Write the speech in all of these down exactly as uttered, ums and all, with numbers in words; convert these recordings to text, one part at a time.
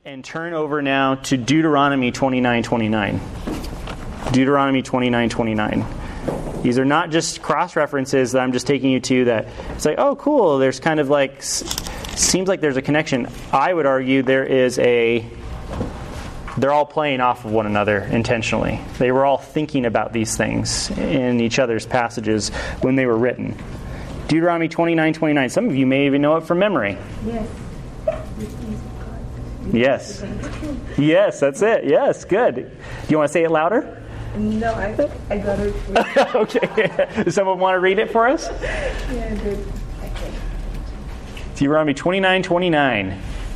And turn over now to Deuteronomy twenty-nine twenty-nine. Deuteronomy twenty-nine twenty-nine. These are not just cross-references that I'm just taking you to that it's like, oh, cool, there's kind of like, seems like there's a connection. I would argue there is a, they're all playing off of one another intentionally. They were all thinking about these things in each other's passages when they were written. Deuteronomy twenty-nine twenty-nine. Some of you may even know it from memory. Yes. Yes. Yes, that's it. Yes, good. Do you want to say it louder? No, I I got it. Okay. Does someone want to read it for us? Yeah, I did. Okay. Deuteronomy twenty-nine twenty-nine.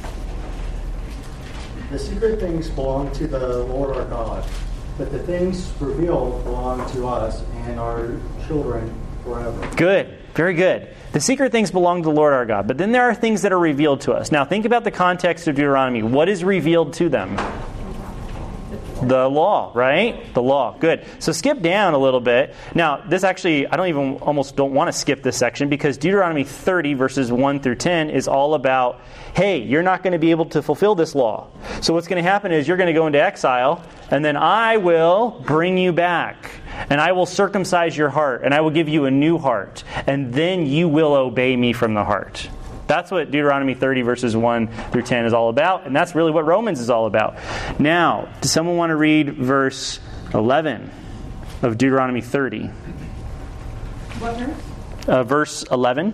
The secret things belong to the Lord our God, but the things revealed belong to us and our children forever. Good. Very good. The secret things belong to the Lord our God, but then there are things that are revealed to us. Now think about the context of Deuteronomy. What is revealed to them? The law, right? The law. Good. So skip down a little bit. Now, this actually, I don't even, almost don't want to skip this section because Deuteronomy thirty verses one through ten is all about, hey, you're not going to be able to fulfill this law. So what's going to happen is you're going to go into exile, and then I will bring you back. And I will circumcise your heart, and I will give you a new heart. And then you will obey me from the heart. That's what Deuteronomy thirty verses one through ten is all about. And that's really what Romans is all about. Now, does someone want to read verse eleven of Deuteronomy thirty? What verse? Uh, verse eleven.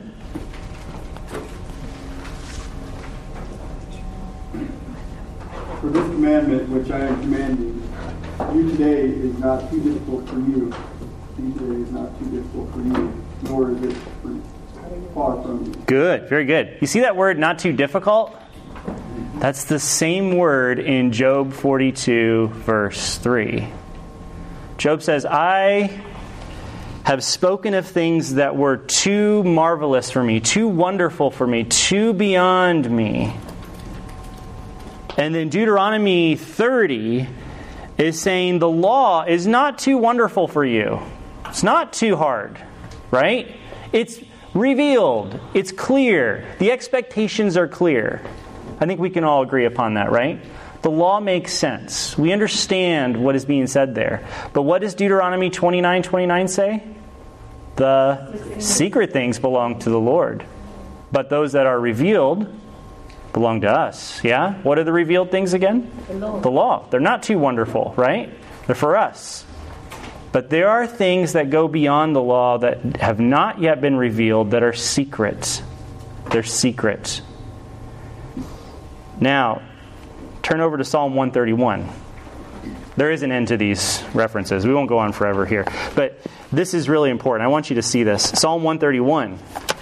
For this commandment which I am commanding you today is not too difficult for you. You today is not too difficult for you, nor is it far from you. Good, very good. You see that word, not too difficult? That's the same word in Job forty-two, verse three. Job says, I have spoken of things that were too marvelous for me, too wonderful for me, too beyond me. And then Deuteronomy thirty is saying the law is not too wonderful for you. It's not too hard, right? It's revealed. It's clear. The expectations are clear. I think we can all agree upon that, right? The law makes sense. We understand what is being said there. But what does Deuteronomy twenty-nine twenty-nine say? The secret things belong to the Lord, but those that are revealed belong to us. Yeah? What are the revealed things again? The law. The law. They're not too wonderful, right? They're for us. But there are things that go beyond the law that have not yet been revealed that are secret. They're secret. Now, turn over to Psalm one thirty-one. There is an end to these references. We won't go on forever here. But this is really important. I want you to see this. Psalm one thirty-one.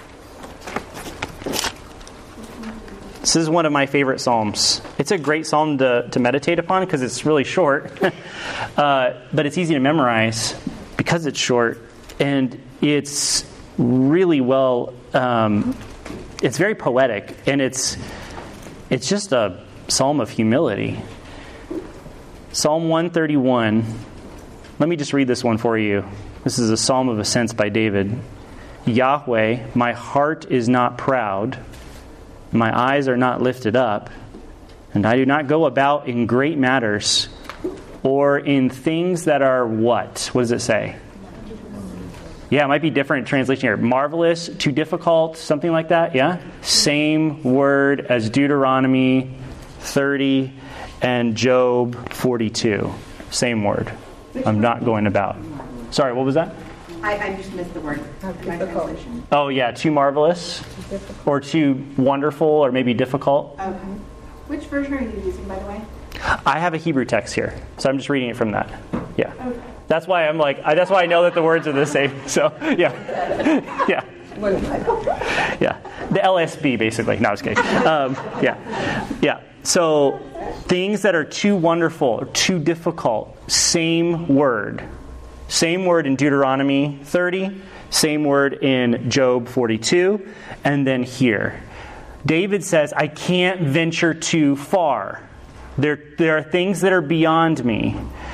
This is one of my favorite psalms. It's a great psalm to, to meditate upon because it's really short. uh, but it's easy to memorize because it's short. And it's really well, um, it's very poetic. And it's it's just a psalm of humility. Psalm one thirty-one. Let me just read this one for you. This is a psalm of ascents by David. Yahweh, my heart is not proud. My eyes are not lifted up, and I do not go about in great matters or in things that are what? What does it say? Yeah, it might be different translation here. Marvelous, too difficult, something like that, yeah? Same word as Deuteronomy thirty and Job forty-two. Same word. I'm not going about. Sorry, what was that? I, I just missed the word in my translation. Oh, yeah, too marvelous or too wonderful or maybe difficult. Okay. Which version are you using, by the way? I have a Hebrew text here, so I'm just reading it from that. Yeah. Okay. That's why I'm like, I, that's why I know that the words are the same. So, yeah. Yeah. Yeah. The L S B, basically. No, I was kidding. Um, yeah. Yeah. So, things that are too wonderful or too difficult, same word. Same word in Deuteronomy thirty, same word in Job forty-two, and then here. David says, I can't venture too far. There, there are things that are beyond me.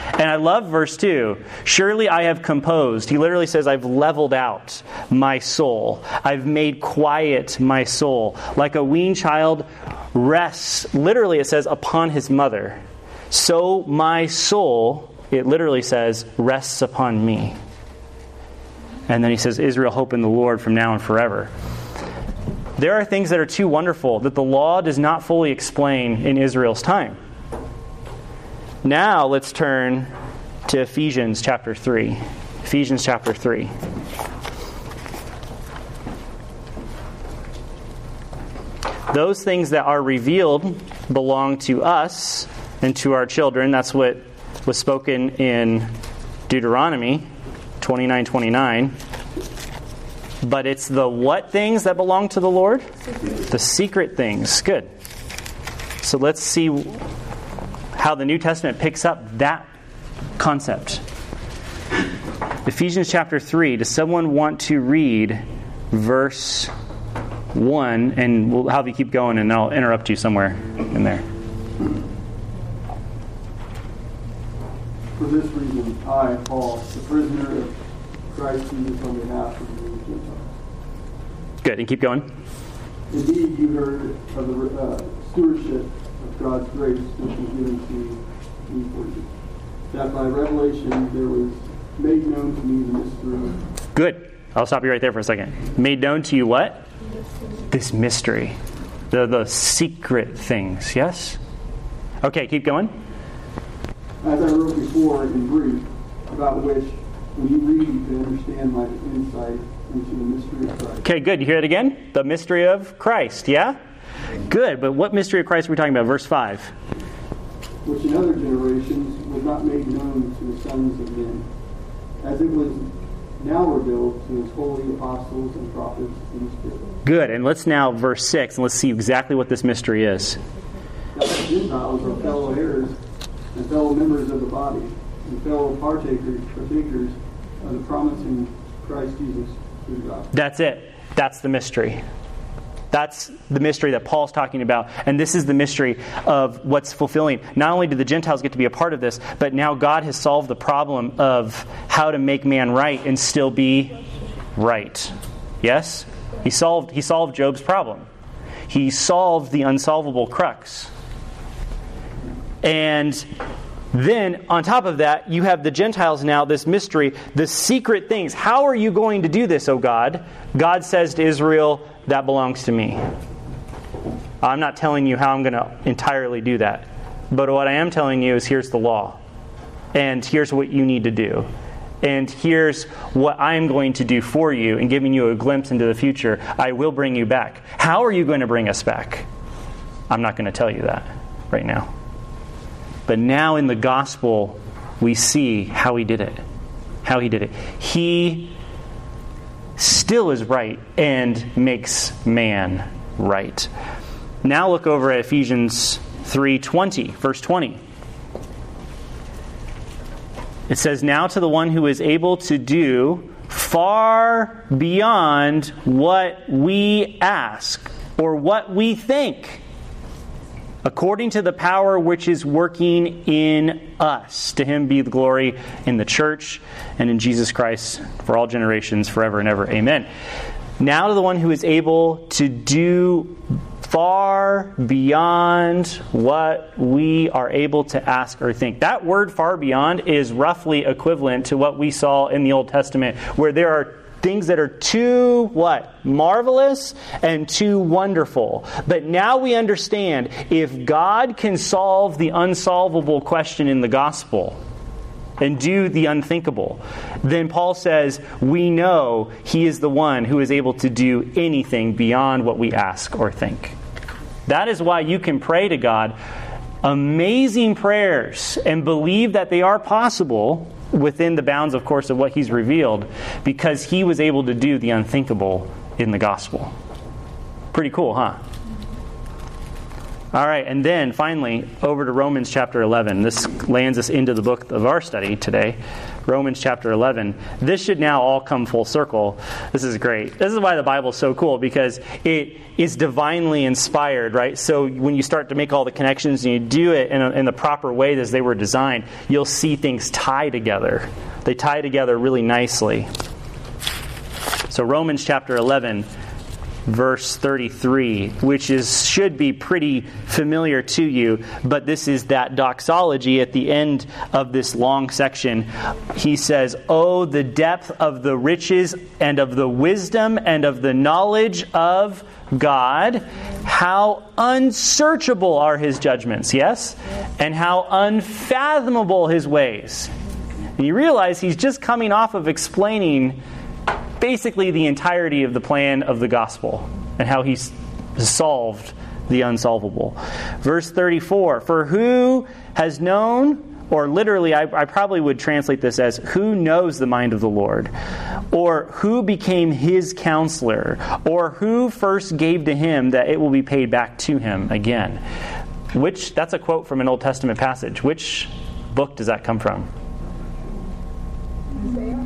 And I love verse two. Surely I have composed. He literally says, I've leveled out my soul. I've made quiet my soul. Like a weaned child rests, literally it says, upon his mother. So my soul, it literally says, rests upon me. And then he says, Israel, hope in the Lord from now and forever. There are things that are too wonderful that the law does not fully explain in Israel's time. Now let's turn to Ephesians chapter three. Ephesians chapter three. Those things that are revealed belong to us and to our children. That's what was spoken in Deuteronomy twenty-nine twenty-nine. But it's the what things that belong to the Lord? The secret things. Good. So let's see how the New Testament picks up that concept. Ephesians chapter three. Does someone want to read verse one? And we'll have you keep going and I'll interrupt you somewhere in there. For this reason, I, Paul, the prisoner of Christ Jesus, on behalf of the Gentiles. Good, and keep going. Indeed, you heard of the uh, stewardship of God's grace which was given to me for you. That by revelation there was made known to me the mystery. Good. I'll stop you right there for a second. Made known to you what? This mystery. The, the secret things, yes? Okay, keep going. As I wrote before in brief, about which when you read, you can understand my insight into the mystery of Christ. Okay, good. You hear it again? The mystery of Christ, yeah? Good, but what mystery of Christ are we talking about? Verse five. Which in other generations was not made known to the sons of men, as it was now revealed to his holy apostles and prophets in the Spirit. Good, and let's now, verse six, and let's see exactly what this mystery is. That the Gentiles are fellow heirs and fellow members of the body, and fellow partakers, partakers of the promise in Christ Jesus through God. That's it. That's the mystery. That's the mystery that Paul's talking about. And this is the mystery of what's fulfilling. Not only do the Gentiles get to be a part of this, but now God has solved the problem of how to make man right and still be right. Yes? He solved, he solved Job's problem. He solved the unsolvable crux. And then, on top of that, you have the Gentiles now, this mystery, the secret things. How are you going to do this, O God? God says to Israel, that belongs to me. I'm not telling you how I'm going to entirely do that. But what I am telling you is here's the law. And here's what you need to do. And here's what I'm going to do for you and giving you a glimpse into the future. I will bring you back. How are you going to bring us back? I'm not going to tell you that right now. But now in the gospel, we see how he did it. How he did it. He still is right and makes man right. Now look over at Ephesians three twenty, verse twenty. It says, now to the one who is able to do far beyond what we ask or what we think, according to the power which is working in us. To him be the glory in the church and in Jesus Christ for all generations, forever and ever. Amen. Now to the one who is able to do far beyond what we are able to ask or think. That word far beyond is roughly equivalent to what we saw in the Old Testament, where there are things that are too, what? Marvelous and too wonderful. But now we understand if God can solve the unsolvable question in the gospel and do the unthinkable, then Paul says we know he is the one who is able to do anything beyond what we ask or think. That is why you can pray to God amazing prayers and believe that they are possible within the bounds, of course, of what he's revealed, because he was able to do the unthinkable in the gospel. Pretty cool, huh? All right, and then finally, over to Romans chapter eleven. This lands us into the book of our study today, Romans chapter eleven. This should now all come full circle. This is great. This is why the Bible is so cool, because it is divinely inspired, right? So when you start to make all the connections and you do it in, a, in the proper way as they were designed, you'll see things tie together. They tie together really nicely. So Romans chapter eleven, verse thirty-three, which is should be pretty familiar to you, but this is that doxology at the end of this long section. He says, "Oh, the depth of the riches and of the wisdom and of the knowledge of God, how unsearchable are his judgments," yes? "And how unfathomable his ways." And you realize he's just coming off of explaining basically the entirety of the plan of the gospel and how he's solved the unsolvable. Verse thirty-four, "For who has known," or literally I, I probably would translate this as, "who knows the mind of the Lord?" Or "who became his counselor?" Or "who first gave to him that it will be paid back to him again?" Which, that's a quote from an Old Testament passage. Which book does that come from? Isaiah.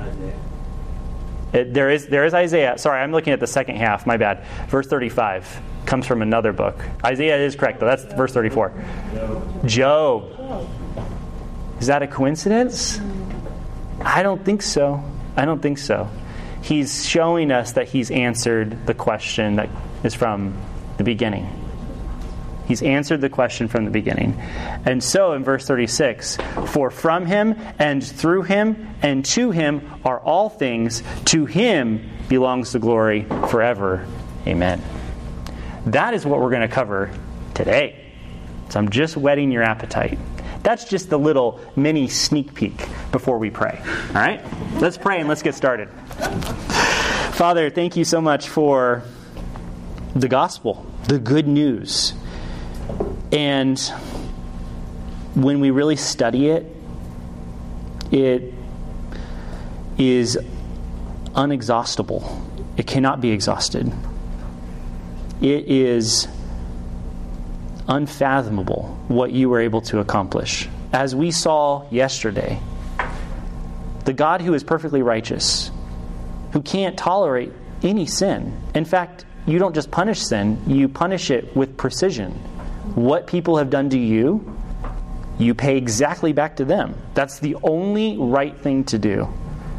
It, there is there is Isaiah. Sorry, I'm looking at the second half. My bad. Verse thirty-five comes from another book. Isaiah is correct, though. That's verse thirty-four. Job. Job. Is that a coincidence? I don't think so. I don't think so. He's showing us that he's answered the question that is from the beginning. He's answered the question from the beginning. And so in verse thirty-six, "For from him and through him and to him are all things. To him belongs the glory forever. Amen." That is what we're going to cover today. So I'm just whetting your appetite. That's just the little mini sneak peek before we pray. All right? Let's pray and let's get started. Father, thank you so much for the gospel, the good news. And when we really study it, it is unexhaustible. It cannot be exhausted. It is unfathomable what you were able to accomplish. As we saw yesterday, the God who is perfectly righteous, who can't tolerate any sin. In fact, you don't just punish sin, you punish it with precision. What people have done to you, you pay exactly back to them. That's the only right thing to do.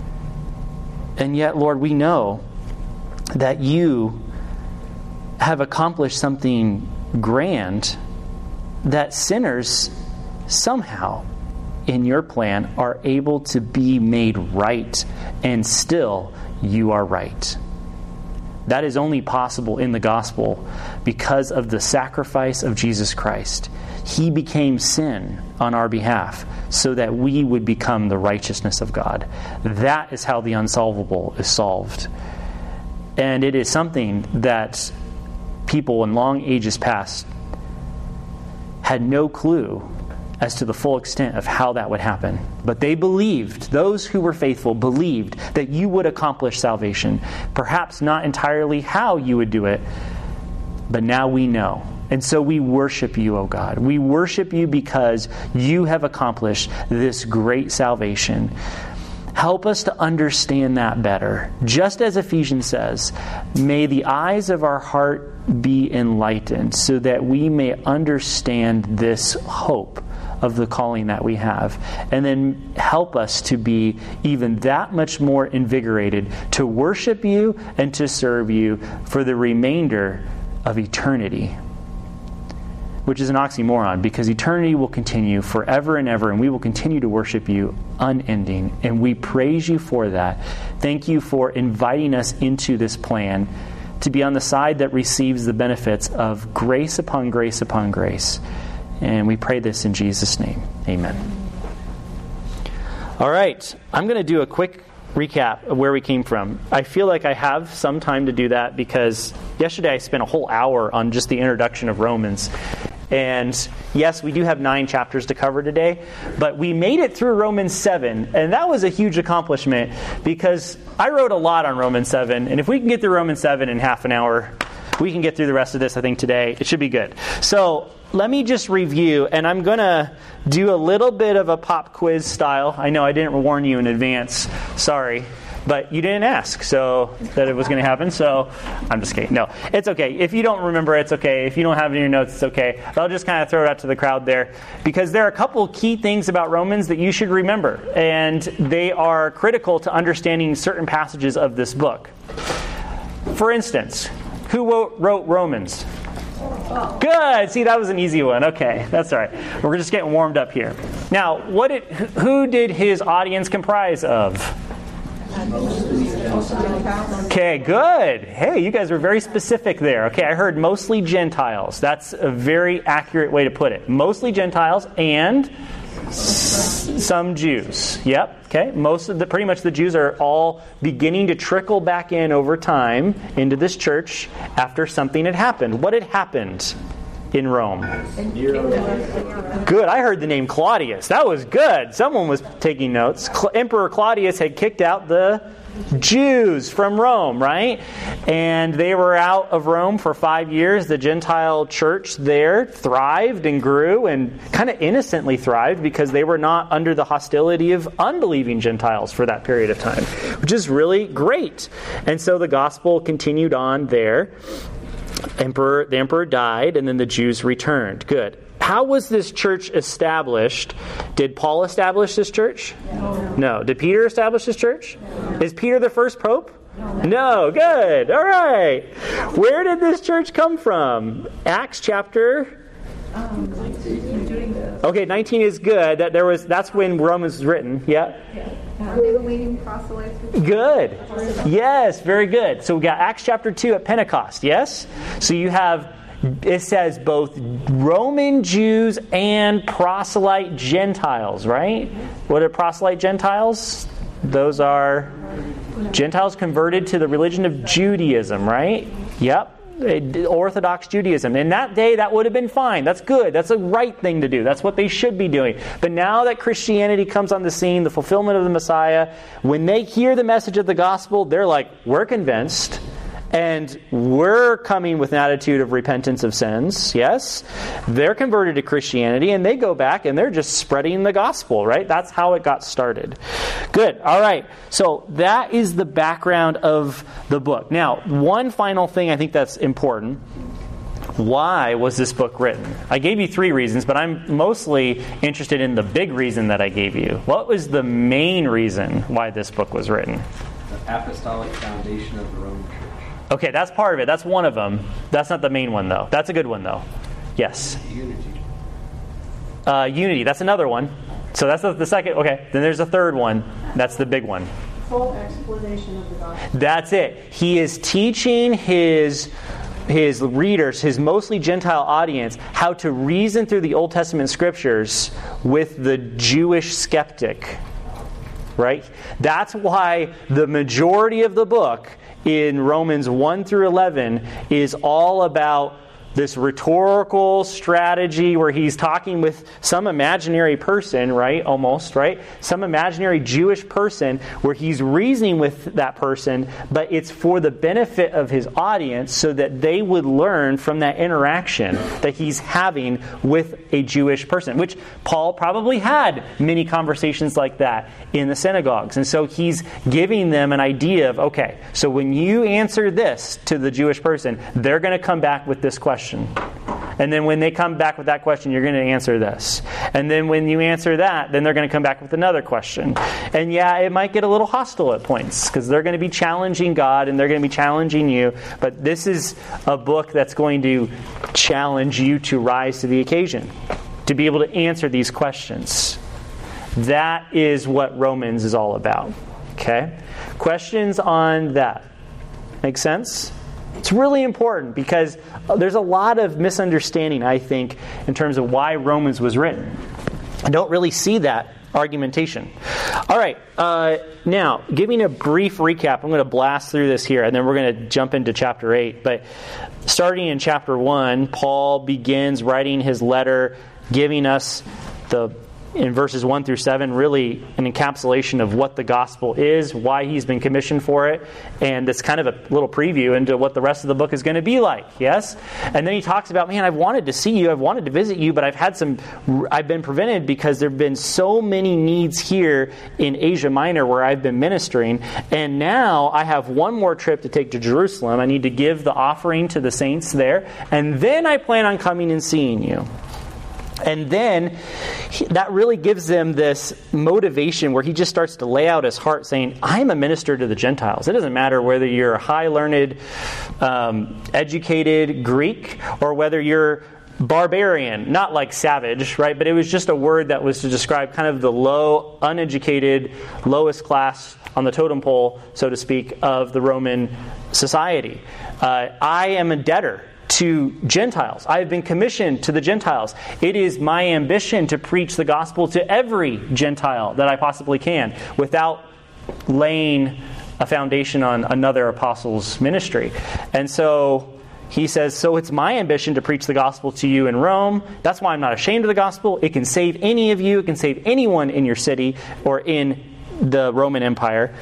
And yet, Lord, we know that you have accomplished something grand, that sinners somehow in your plan are able to be made right, and still you are right. That is only possible in the gospel because of the sacrifice of Jesus Christ. He became sin on our behalf so that we would become the righteousness of God. That is how the unsolvable is solved. And it is something that people in long ages past had no clue as to the full extent of how that would happen. But they believed, those who were faithful believed that you would accomplish salvation. Perhaps not entirely how you would do it, but now we know. And so we worship you, O God. We worship you because you have accomplished this great salvation. Help us to understand that better. Just as Ephesians says, may the eyes of our heart be enlightened so that we may understand this hope of the calling that we have. And then help us to be even that much more invigorated to worship you and to serve you for the remainder of eternity. Which is an oxymoron, because eternity will continue forever and ever, and we will continue to worship you unending. And we praise you for that. Thank you for inviting us into this plan to be on the side that receives the benefits of grace upon grace upon grace. And we pray this in Jesus' name. Amen. All right. I'm going to do a quick recap of where we came from. I feel like I have some time to do that because yesterday I spent a whole hour on just the introduction of Romans. And yes, we do have nine chapters to cover today, but we made it through Romans seven, and that was a huge accomplishment because I wrote a lot on Romans seven, and if we can get through Romans seven in half an hour, we can get through the rest of this, I think, today. It should be good. So let me just review, and I'm going to do a little bit of a pop quiz style. I know I didn't warn you in advance. Sorry. But you didn't ask so that it was going to happen, so I'm just kidding. No, it's okay. If you don't remember, it's okay. If you don't have it in your notes, it's okay. But I'll just kind of throw it out to the crowd there, because there are a couple key things about Romans that you should remember, and they are critical to understanding certain passages of this book. For instance, who wrote, wrote Romans? Good. See, that was an easy one. Okay, that's all right. We're just getting warmed up here. Now, what did who did his audience comprise of? Okay, good. Hey, you guys were very specific there. Okay, I heard mostly Gentiles. That's a very accurate way to put it. Mostly Gentiles and s- some Jews. Yep. Okay. Most of the, pretty much the Jews are all beginning to trickle back in over time into this church after something had happened. What had happened in Rome? Good. I heard the name Claudius. That was good. Someone was taking notes. Cl- Emperor Claudius had kicked out the Jews from Rome, right? And they were out of Rome for five years. The Gentile church there thrived and grew and kind of innocently thrived because they were not under the hostility of unbelieving Gentiles for that period of time, which is really great. And so the gospel continued on there. Emperor, the emperor died, and then the Jews returned. Good. How was this church established? Did Paul establish this church? No. No. Did Peter establish this church? No. Is Peter the first pope? No. No. Good. All right. Where did this church come from? Acts chapter... Um, okay, nineteen is good. That there was. That's when Romans was written. Yeah. Are they the leading proselytes? Good. Yes, very good. So we got Acts chapter two at Pentecost. Yes. So you have. It says both Roman Jews and proselyte Gentiles, right? What are proselyte Gentiles? Those are Gentiles converted to the religion of Judaism, right? Yep. Orthodox Judaism. In that day, that would have been fine. That's good. That's a right thing to do. That's what they should be doing. But now that Christianity comes on the scene, the fulfillment of the Messiah, when they hear the message of the gospel, they're like, we're convinced. And we're coming with an attitude of repentance of sins, yes? They're converted to Christianity, and they go back, and they're just spreading the gospel, right? That's how it got started. Good. All right. So that is the background of the book. Now, one final thing I think that's important. Why was this book written? I gave you three reasons, but I'm mostly interested in the big reason that I gave you. What was the main reason why this book was written? The apostolic foundation of the Roman Church. Okay, that's part of it. That's one of them. That's not the main one, though. That's a good one, though. Yes. Unity. Uh, unity. That's another one. So that's the, the second. Okay. Then there's a third one. That's the big one. Full explanation of the gospel. That's it. He is teaching his his readers, his mostly Gentile audience, how to reason through the Old Testament scriptures with the Jewish skeptic. Right? That's why the majority of the book in Romans one through eleven is all about this rhetorical strategy where he's talking with some imaginary person, right? Almost, right? Some imaginary Jewish person where he's reasoning with that person, but it's for the benefit of his audience so that they would learn from that interaction that he's having with a Jewish person, which Paul probably had many conversations like that in the synagogues. And so he's giving them an idea of, okay, so when you answer this to the Jewish person, they're going to come back with this question. And then when they come back with that question, you're going to answer this. And then when you answer that, then they're going to come back with another question. And yeah, it might get a little hostile at points because they're going to be challenging God and they're going to be challenging you. But this is a book that's going to challenge you to rise to the occasion, to be able to answer these questions. That is what Romans is all about. Okay? Questions on that? Make sense? It's really important because there's a lot of misunderstanding, I think, in terms of why Romans was written. I don't really see that argumentation. All right. Uh, now, giving a brief recap, I'm going to blast through this here, and then we're going to jump into chapter eight. But starting in chapter one, Paul begins writing his letter, giving us the in verses one through seven, really an encapsulation of what the gospel is, why he's been commissioned for it, and it's kind of a little preview into what the rest of the book is going to be like, yes? And then he talks about, man, I've wanted to see you, I've wanted to visit you, but I've had some, I've been prevented because there have been so many needs here in Asia Minor where I've been ministering, and now I have one more trip to take to Jerusalem. I need to give the offering to the saints there, and then I plan on coming and seeing you. And then he, that really gives them this motivation where he just starts to lay out his heart saying, I'm a minister to the Gentiles. It doesn't matter whether you're a high-learned, um, educated Greek or whether you're barbarian, not like savage, right? But it was just a word that was to describe kind of the low, uneducated, lowest class on the totem pole, so to speak, of the Roman society. Uh, I am a debtor to Gentiles. I have been commissioned to the Gentiles. It is my ambition to preach the gospel to every Gentile that I possibly can without laying a foundation on another apostle's ministry. And so he says, so it's my ambition to preach the gospel to you in Rome. That's why I'm not ashamed of the gospel. It can save any of you. It can save anyone in your city or in the Roman Empire.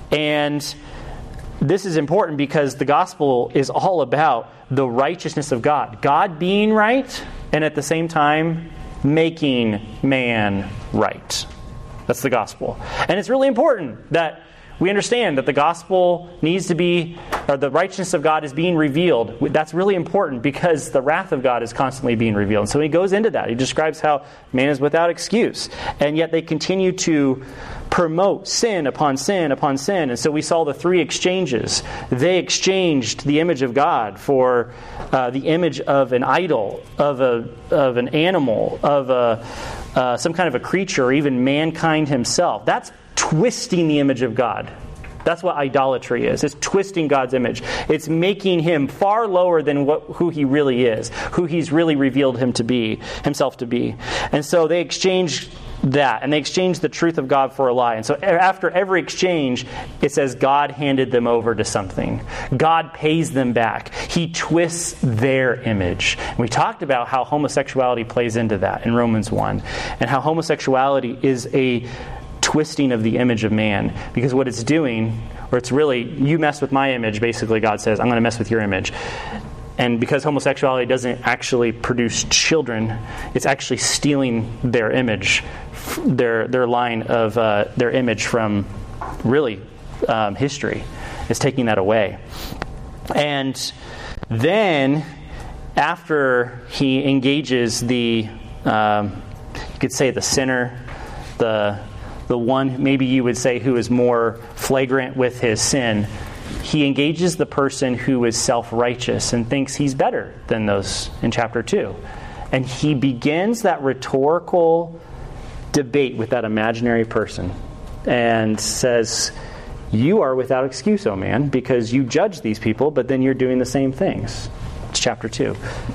And this is important because the gospel is all about the righteousness of God. God being right, and at the same time, making man right. That's the gospel. And it's really important that we understand that the gospel needs to be, or the righteousness of God is being revealed. That's really important because the wrath of God is constantly being revealed. And so he goes into that. He describes how man is without excuse. And yet they continue to promote sin upon sin upon sin. And so we saw the three exchanges. They exchanged the image of God for uh, the image of an idol, of a of an animal, of a uh, some kind of a creature, or even mankind himself. That's twisting the image of God. That's what idolatry is. It's twisting God's image. It's making him far lower than what who he really is, who he's really revealed him to be, himself to be. And so they exchanged that, and they exchanged the truth of God for a lie. And so after every exchange, it says God handed them over to something. God pays them back. He twists their image. And we talked about how homosexuality plays into that in Romans one, and how homosexuality is a twisting of the image of man, because what it's doing, or it's really, you mess with my image, basically God says, I'm going to mess with your image. And because homosexuality doesn't actually produce children, it's actually stealing their image, their their line of uh, their image from really um, history. It's taking that away. And then after he engages the, um, you could say the sinner, the the one maybe you would say who is more flagrant with his sin, he engages the person who is self-righteous and thinks he's better than those in chapter two. And he begins that rhetorical debate with that imaginary person and says, you are without excuse, O man, because you judge these people, but then you're doing the same things. It's chapter two.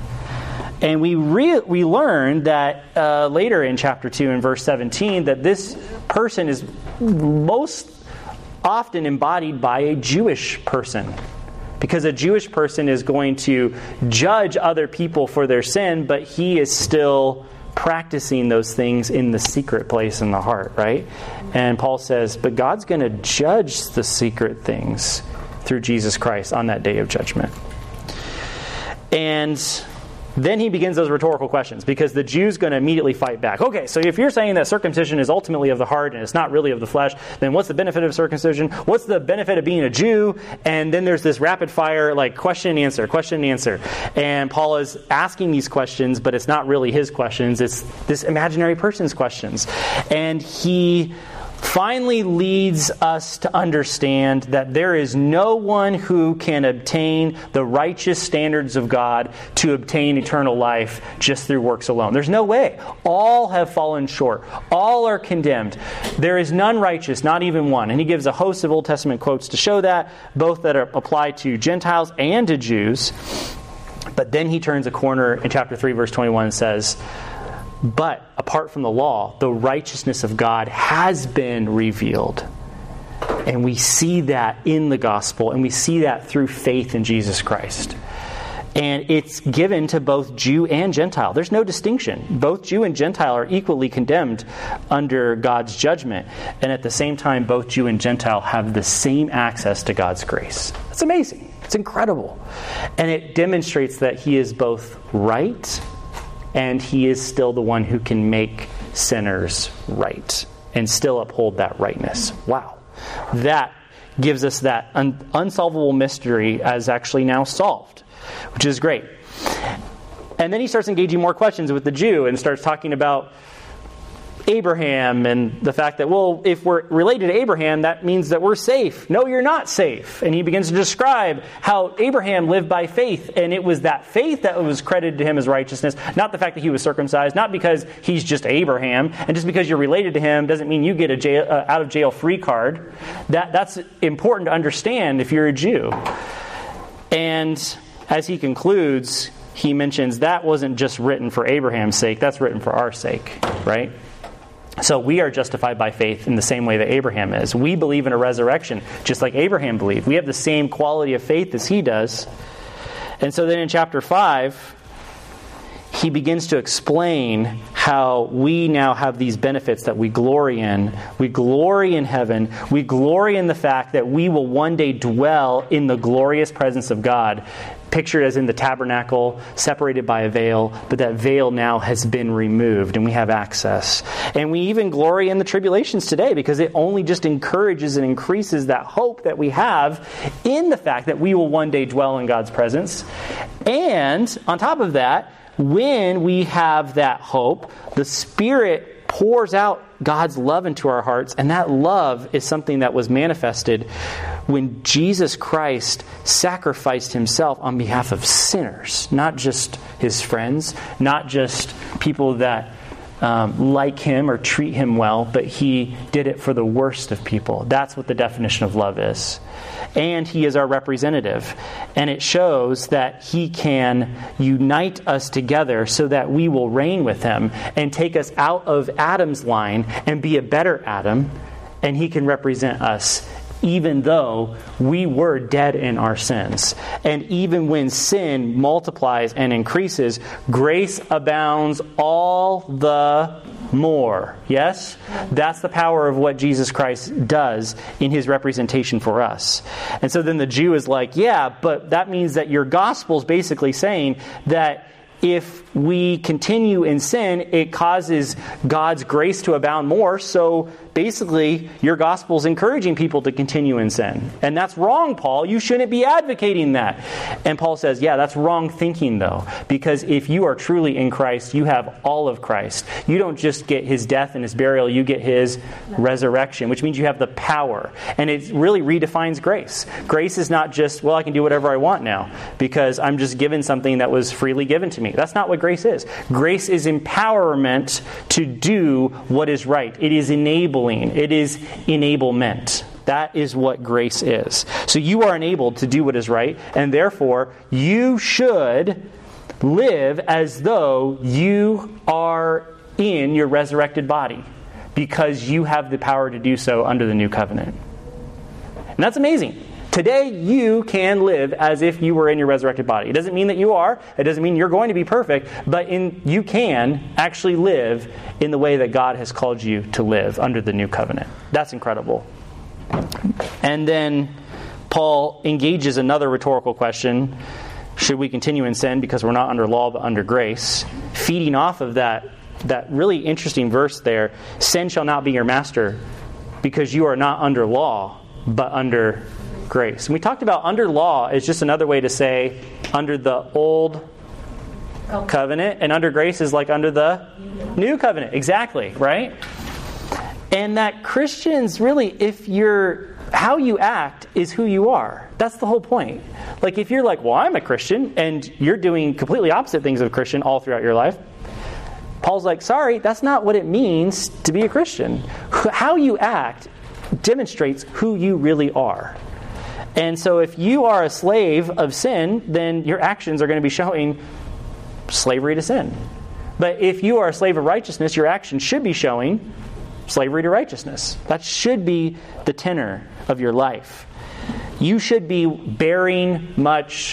And we re- we learn that uh, later in chapter two in verse seventeen that this person is most often embodied by a Jewish person, because a Jewish person is going to judge other people for their sin, but he is still practicing those things in the secret place in the heart, right? And Paul says, but God's going to judge the secret things through Jesus Christ on that day of judgment. And then he begins those rhetorical questions, because the Jew's going to immediately fight back. Okay, so if you're saying that circumcision is ultimately of the heart and it's not really of the flesh, then what's the benefit of circumcision? What's the benefit of being a Jew? And then there's this rapid fire, like question and answer, question and answer. And Paul is asking these questions, but it's not really his questions. It's this imaginary person's questions. And he finally leads us to understand that there is no one who can obtain the righteous standards of God to obtain eternal life just through works alone. There's no way. All have fallen short. All are condemned. There is none righteous, not even one. And he gives a host of Old Testament quotes to show that, both that are applied to Gentiles and to Jews. But then he turns a corner in chapter three, verse twenty-one, and says, but apart from the law, the righteousness of God has been revealed. And we see that in the gospel, and we see that through faith in Jesus Christ. And it's given to both Jew and Gentile. There's no distinction. Both Jew and Gentile are equally condemned under God's judgment. And at the same time, both Jew and Gentile have the same access to God's grace. It's amazing. It's incredible. And it demonstrates that he is both right and he is still the one who can make sinners right and still uphold that rightness. Wow. That gives us that un- unsolvable mystery as actually now solved, which is great. And then he starts engaging more questions with the Jew and starts talking about Abraham and the fact that, well, if we're related to Abraham, that means that we're safe. No, you're not safe. And he begins to describe how Abraham lived by faith, and it was that faith that was credited to him as righteousness, not the fact that he was circumcised, not because he's just Abraham, and just because you're related to him doesn't mean you get a jail, uh, out of jail free card. That that's important to understand if you're a Jew. And as he concludes, he mentions that wasn't just written for Abraham's sake, that's written for our sake, right? So we are justified by faith in the same way that Abraham is. We believe in a resurrection, just like Abraham believed. We have the same quality of faith as he does. And so then in chapter five, he begins to explain how we now have these benefits that we glory in. We glory in heaven. We glory in the fact that we will one day dwell in the glorious presence of God, pictured as in the tabernacle, separated by a veil, but that veil now has been removed and we have access. And we even glory in the tribulations today because it only just encourages and increases that hope that we have in the fact that we will one day dwell in God's presence. And on top of that, when we have that hope, the Spirit pours out God's love into our hearts, and that love is something that was manifested when Jesus Christ sacrificed himself on behalf of sinners, not just his friends, not just people that um, like him or treat him well, but he did it for the worst of people. That's what the definition of love is. And he is our representative. And it shows that he can unite us together so that we will reign with him and take us out of Adam's line and be a better Adam. And he can represent us even though we were dead in our sins. And even when sin multiplies and increases, grace abounds all the more. Yes? That's the power of what Jesus Christ does in his representation for us. And so then the Jew is like, yeah, but that means that your gospel is basically saying that if we continue in sin, it causes God's grace to abound more. So basically, your gospel is encouraging people to continue in sin. And that's wrong, Paul. You shouldn't be advocating that. And Paul says, yeah, that's wrong thinking, though. Because if you are truly in Christ, you have all of Christ. You don't just get his death and his burial, you get his resurrection, which means you have the power. And it really redefines grace. Grace is not just, well, I can do whatever I want now because I'm just given something that was freely given to me. That's not what grace is. Grace is empowerment to do what is right. It is enabling. It is enablement. That is what grace is. So you are enabled to do what is right, and therefore you should live as though you are in your resurrected body because you have the power to do so under the new covenant. And that's amazing. Today, you can live as if you were in your resurrected body. It doesn't mean that you are. It doesn't mean you're going to be perfect. But in, you can actually live in the way that God has called you to live under the new covenant. That's incredible. And then Paul engages another rhetorical question. Should we continue in sin because we're not under law but under grace? Feeding off of that, that really interesting verse there. Sin shall not be your master because you are not under law but under grace. And we talked about under law is just another way to say under the old covenant, and under grace is like under the new covenant. Exactly, right? And that Christians really, if you're, how you act is who you are. That's the whole point. Like if you're like, well, I'm a Christian, and you're doing completely opposite things of a Christian all throughout your life, Paul's like, sorry, that's not what it means to be a Christian. How you act demonstrates who you really are. And so if you are a slave of sin, then your actions are going to be showing slavery to sin. But if you are a slave of righteousness, your actions should be showing slavery to righteousness. That should be the tenor of your life. You should be bearing much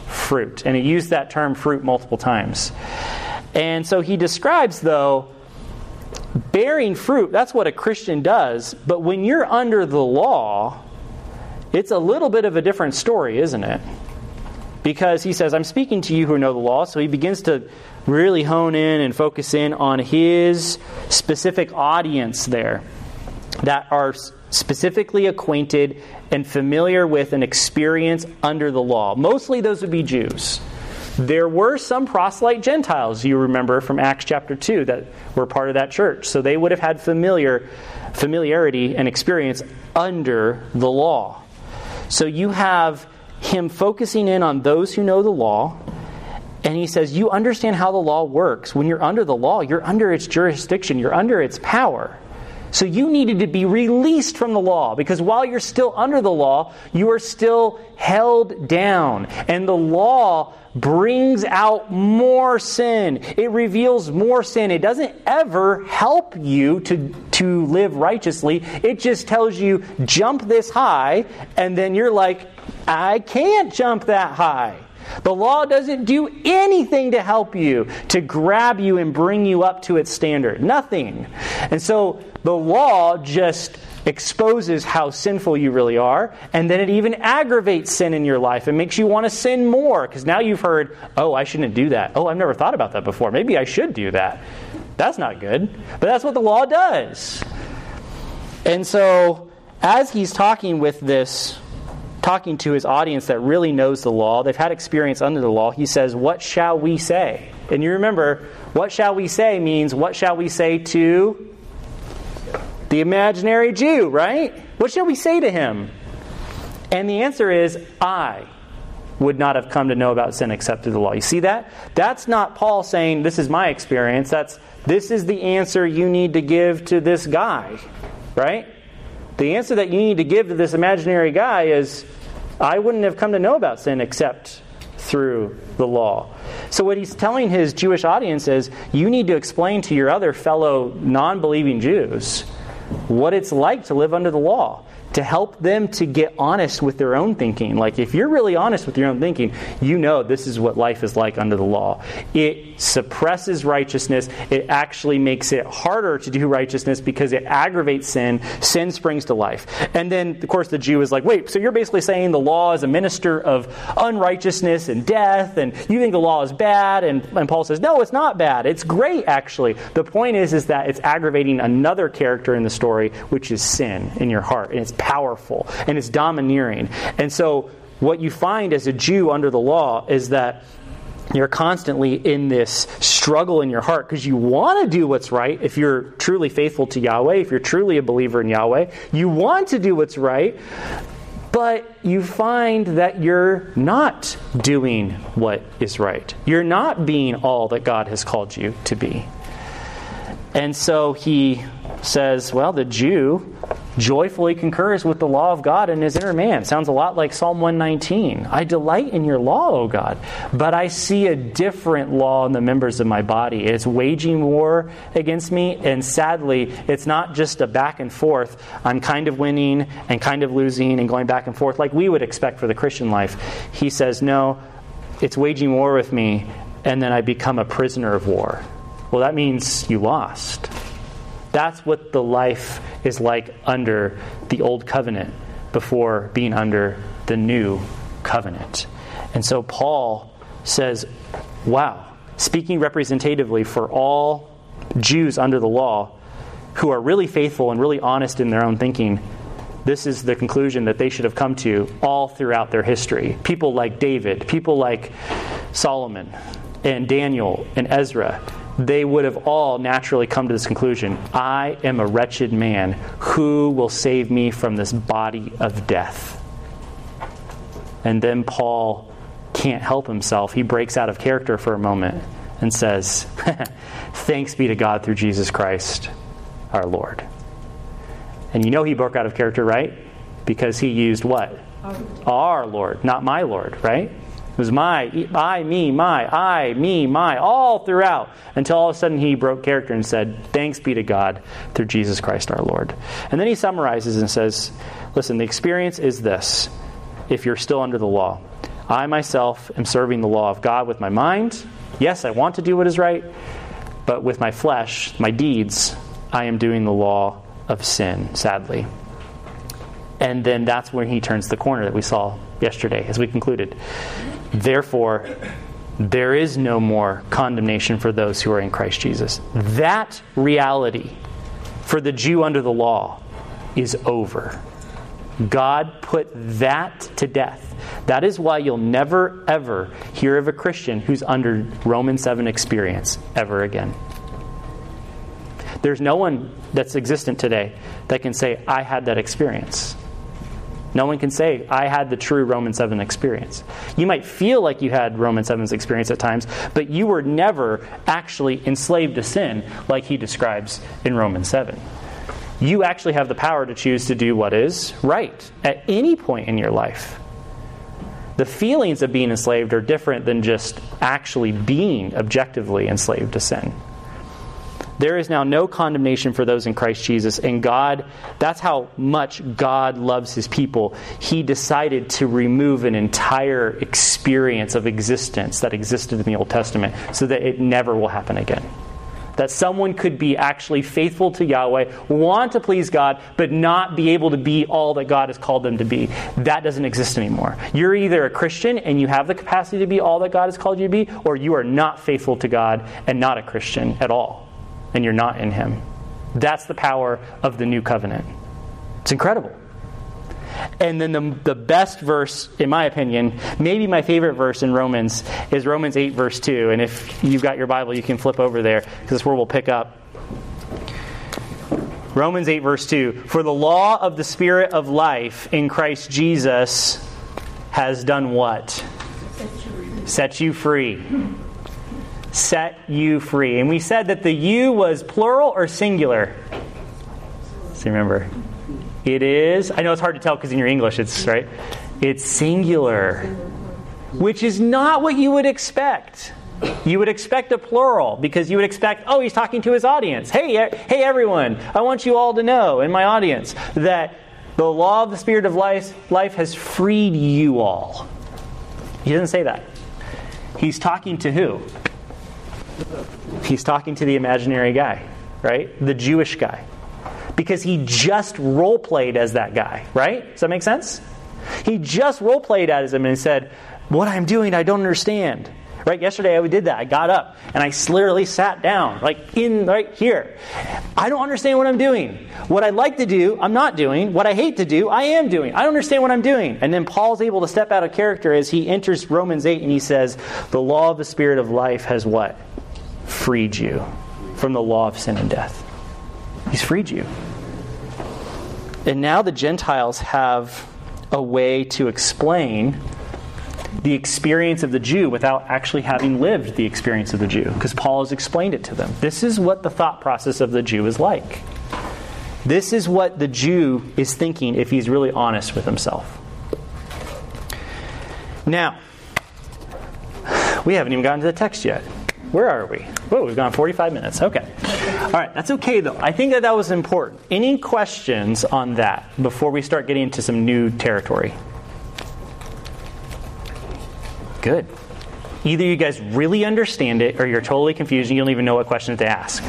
fruit. And he used that term fruit multiple times. And so he describes, though, bearing fruit, that's what a Christian does. But when you're under the law, it's a little bit of a different story, isn't it? Because he says, I'm speaking to you who know the law. So he begins to really hone in and focus in on his specific audience there that are specifically acquainted and familiar with an experience under the law. Mostly those would be Jews. There were some proselyte Gentiles, you remember, from Acts chapter two that were part of that church. So they would have had familiar familiarity and experience under the law. So you have him focusing in on those who know the law. And he says, you understand how the law works. When you're under the law, you're under its jurisdiction. You're under its power. So you needed to be released from the law, because while you're still under the law, you are still held down. And the law brings out more sin. It reveals more sin. It doesn't ever help you to, to live righteously. It just tells you, jump this high, and then you're like, I can't jump that high. The law doesn't do anything to help you, to grab you and bring you up to its standard. Nothing. And so the law just exposes how sinful you really are, and then it even aggravates sin in your life and makes you want to sin more, because now you've heard, oh, I shouldn't do that. Oh, I've never thought about that before. Maybe I should do that. That's not good. But that's what the law does. And so as he's talking with this, talking to his audience that really knows the law, they've had experience under the law, he says, what shall we say? And you remember, what shall we say means, what shall we say to the imaginary Jew, right? What shall we say to him? And the answer is, I would not have come to know about sin except through the law. You see that? That's not Paul saying, this is my experience. That's this is the answer you need to give to this guy, right? The answer that you need to give to this imaginary guy is, I wouldn't have come to know about sin except through the law. So what he's telling his Jewish audience is, you need to explain to your other fellow non-believing Jews what it's like to live under the law, to help them to get honest with their own thinking. Like, if you're really honest with your own thinking, you know this is what life is like under the law. It suppresses righteousness. It actually makes it harder to do righteousness because it aggravates sin. Sin springs to life. And then, of course, the Jew is like, wait, so you're basically saying the law is a minister of unrighteousness and death, and you think the law is bad? And, and Paul says, no, it's not bad. It's great, actually. The point is, is that it's aggravating another character in the story, which is sin in your heart. And it's powerful, and it's domineering. And so what you find as a Jew under the law is that you're constantly in this struggle in your heart, because you want to do what's right. If you're truly faithful to Yahweh, if you're truly a believer in Yahweh, you want to do what's right, but you find that you're not doing what is right. You're not being all that God has called you to be. And so he says, well, the Jew joyfully concurs with the law of God in his inner man. Sounds a lot like Psalm one nineteen. I delight in your law, O God, but I see a different law in the members of my body. It's waging war against me, and sadly, it's not just a back and forth. I'm kind of winning and kind of losing and going back and forth like we would expect for the Christian life. He says, no, it's waging war with me, and then I become a prisoner of war. Well, that means you lost. That's what the life is like under the old covenant before being under the new covenant. And so Paul says, wow, speaking representatively for all Jews under the law who are really faithful and really honest in their own thinking, this is the conclusion that they should have come to all throughout their history. People like David, people like Solomon and Daniel and Ezra, they would have all naturally come to this conclusion. I am a wretched man. Who will save me from this body of death? And then Paul can't help himself. He breaks out of character for a moment and says, thanks be to God through Jesus Christ, our Lord. And you know he broke out of character, right? Because he used what? Our Lord, not my Lord, right? It was my, I, me, my, I, me, my, all throughout, until all of a sudden he broke character and said, thanks be to God through Jesus Christ our Lord. And then he summarizes and says, listen, the experience is this, if you're still under the law. I myself am serving the law of God with my mind. Yes, I want to do what is right, but with my flesh, my deeds, I am doing the law of sin, sadly. And then that's when he turns the corner that we saw yesterday as we concluded. Therefore, there is no more condemnation for those who are in Christ Jesus. That reality for the Jew under the law is over. God put that to death. That is why you'll never, ever hear of a Christian who's under Romans seven experience ever again. There's no one that's existent today that can say, I had that experience. No one can say, I had the true Romans seven experience. You might feel like you had Romans seven's experience at times, but you were never actually enslaved to sin like he describes in Romans seven. You actually have the power to choose to do what is right at any point in your life. The feelings of being enslaved are different than just actually being objectively enslaved to sin. There is now no condemnation for those in Christ Jesus. And God, that's how much God loves his people. He decided to remove an entire experience of existence that existed in the Old Testament so that it never will happen again. That someone could be actually faithful to Yahweh, want to please God, but not be able to be all that God has called them to be. That doesn't exist anymore. You're either a Christian and you have the capacity to be all that God has called you to be, or you are not faithful to God and not a Christian at all. And you're not in him. That's the power of the new covenant. It's incredible. And then the, the best verse, in my opinion, maybe my favorite verse in Romans, is Romans eight, verse two. And if you've got your Bible, you can flip over there, because that's where we'll pick up. Romans eight, verse two. For the law of the Spirit of life in Christ Jesus has done what? Set you free. Set you free. And we said that the you was plural or singular? So remember, it is, I know it's hard to tell because in your English it's, right? It's singular, which is not what you would expect. You would expect a plural because you would expect, oh, he's talking to his audience. Hey, hey everyone, I want you all to know in my audience that the law of the Spirit of life, life has freed you all. He doesn't say that. He's talking to who? He's talking to the imaginary guy, right? The Jewish guy. Because he just role-played as that guy, right? Does that make sense? He just role-played as him and said, what I'm doing, I don't understand. Right? Yesterday I did that. I got up and I literally sat down, like in right here. I don't understand what I'm doing. What I'd like to do, I'm not doing. What I hate to do, I am doing. I don't understand what I'm doing. And then Paul's able to step out of character as he enters Romans eight and he says, the law of the Spirit of life has what? Freed you from the law of sin and death. He's freed you. And now the Gentiles have a way to explain the experience of the Jew without actually having lived the experience of the Jew, because Paul has explained it to them. This is what the thought process of the Jew is like. This is what the Jew is thinking if he's really honest with himself. Now, we haven't even gotten to the text yet. Where are we? Whoa, we've gone forty-five minutes. Okay. All right, that's okay though. I think that that was important. Any questions on that before we start getting into some new territory? Good. Either you guys really understand it or you're totally confused and you don't even know what questions to ask.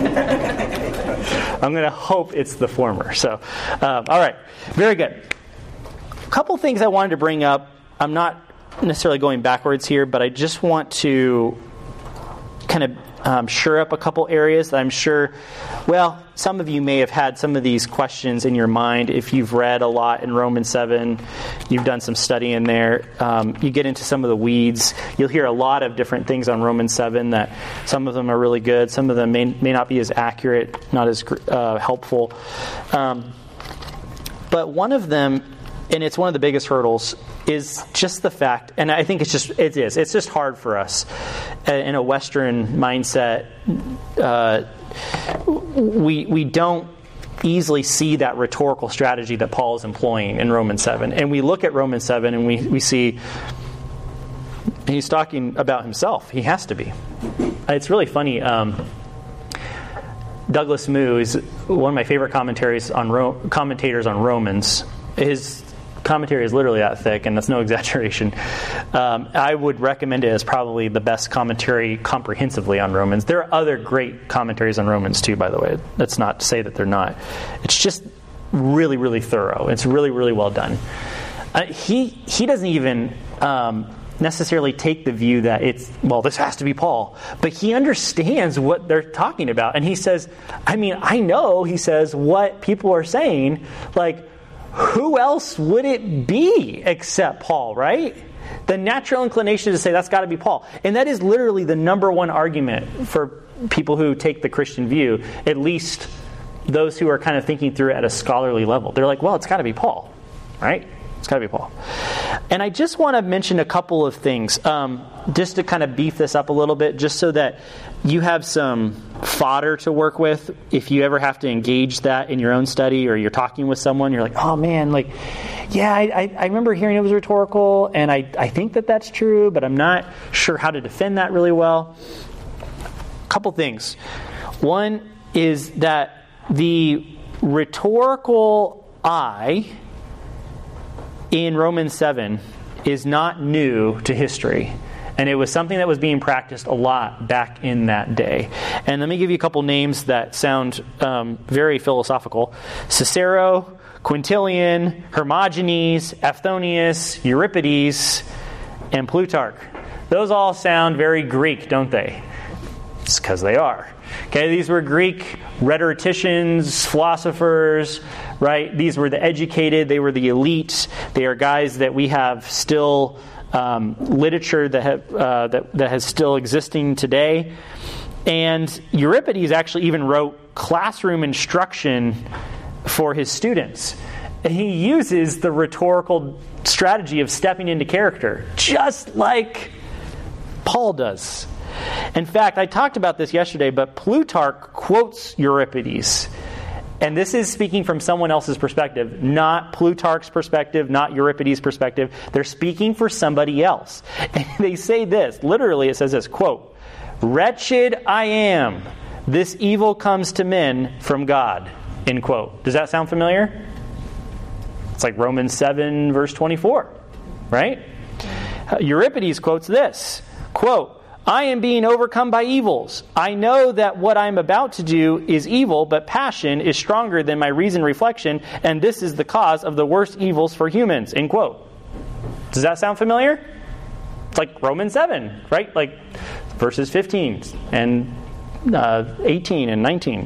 I'm going to hope it's the former. So, um, all right. Very good. A couple things I wanted to bring up. I'm not necessarily going backwards here, but I just want to kind of um, shore up a couple areas that I'm sure, well, some of you may have had some of these questions in your mind if you've read a lot in Romans seven, you've done some study in there, um, you get into some of the weeds, you'll hear a lot of different things on Romans seven that some of them are really good, some of them may, may not be as accurate, not as uh, helpful. Um, but one of them, and it's one of the biggest hurdles, is just the fact, and I think it's just, it is, it's just hard for us in a Western mindset. Uh, we we don't easily see that rhetorical strategy that Paul is employing in Romans seven. And we look at Romans seven and we, we see he's talking about himself. He has to be. It's really funny. Um, Douglas Moo is one of my favorite commentaries on Ro- commentators on Romans. His commentary is literally that thick, and that's no exaggeration. Um, I would recommend it as probably the best commentary comprehensively on Romans. There are other great commentaries on Romans too, by the way. That's not to say that they're not. It's just really, really thorough. It's really, really well done. Uh, he he doesn't even um, necessarily take the view that it's, well, this has to be Paul. But he understands what they're talking about. And he says, I mean, I know, he says, what people are saying. Like, who else would it be except Paul, right? The natural inclination is to say that's got to be Paul. And that is literally the number one argument for people who take the Christian view, at least those who are kind of thinking through it at a scholarly level. They're like, well, it's got to be Paul, right? It's got to be Paul. And I just want to mention a couple of things, um, just to kind of beef this up a little bit, just so that you have some fodder to work with if you ever have to engage that in your own study, or you're talking with someone, you're like, oh man, like, yeah, I, I, I remember hearing it was rhetorical, and I, I think that that's true, but I'm not sure how to defend that really well. A couple things. One is that the rhetorical I in Romans seven is not new to history. And it was something that was being practiced a lot back in that day. And let me give you a couple names that sound um, very philosophical. Cicero, Quintilian, Hermogenes, Aphthonius, Euripides, and Plutarch. Those all sound very Greek, don't they? It's because they are. Okay, these were Greek rhetoricians, philosophers, right? These were the educated. They were the elite. They are guys that we have still um, literature that have, uh, that that has still existing today. And Euripides actually even wrote classroom instruction for his students. And he uses the rhetorical strategy of stepping into character, just like Paul does. In fact, I talked about this yesterday, but Plutarch quotes Euripides. And this is speaking from someone else's perspective, not Plutarch's perspective, not Euripides' perspective. They're speaking for somebody else. And they say this, literally it says this, quote, "Wretched I am, this evil comes to men from God," end quote. Does that sound familiar? It's like Romans seven, verse twenty-four, right? Euripides quotes this, quote, "I am being overcome by evils. I know that what I'm about to do is evil, but passion is stronger than my reason reflection, and this is the cause of the worst evils for humans," end quote. Does that sound familiar? It's like Romans seven, right? Like verses fifteen and uh, eighteen and nineteen.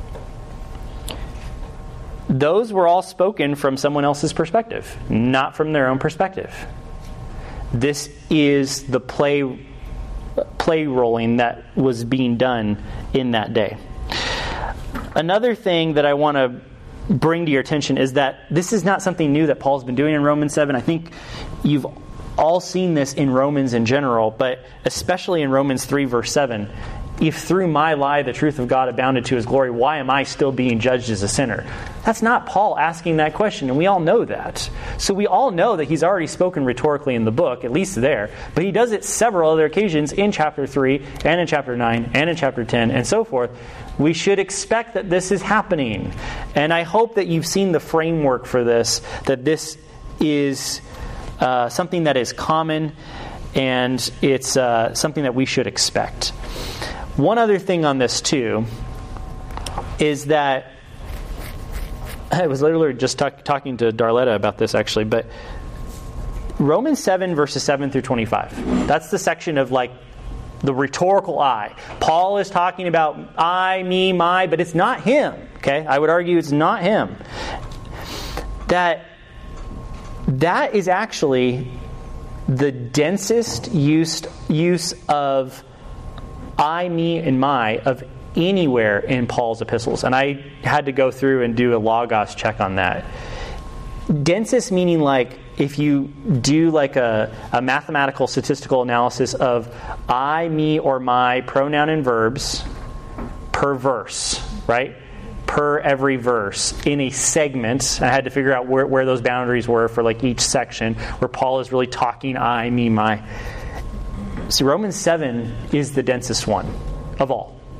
Those were all spoken from someone else's perspective, not from their own perspective. This is the play play rolling that was being done in that day. Another thing that I want to bring to your attention is that this is not something new that Paul's been doing in Romans seven. I think you've all seen this in Romans in general, but especially in Romans three, verse seven. If through my lie the truth of God abounded to his glory, why am I still being judged as a sinner? That's not Paul asking that question, and we all know that. So we all know that he's already spoken rhetorically in the book, at least there, but he does it several other occasions in chapter three, and in chapter nine, and in chapter ten, and so forth. We should expect that this is happening. And I hope that you've seen the framework for this, that this is uh, something that is common, and it's uh, something that we should expect. One other thing on this, too, is that I was literally just talk, talking to Darletta about this, actually, but Romans seven, verses seven through twenty-five, that's the section of, like, the rhetorical I. Paul is talking about I, me, my, but it's not him, okay? I would argue it's not him. That, that is actually the densest use, use of I, me, and my of anywhere in Paul's epistles. And I had to go through and do a Logos check on that. Densest meaning like if you do like a, a mathematical statistical analysis of I, me, or my pronoun and verbs per verse, right? Per every verse in a segment. I had to figure out where, where those boundaries were for like each section where Paul is really talking I, me, my. So Romans seven is the densest one of all.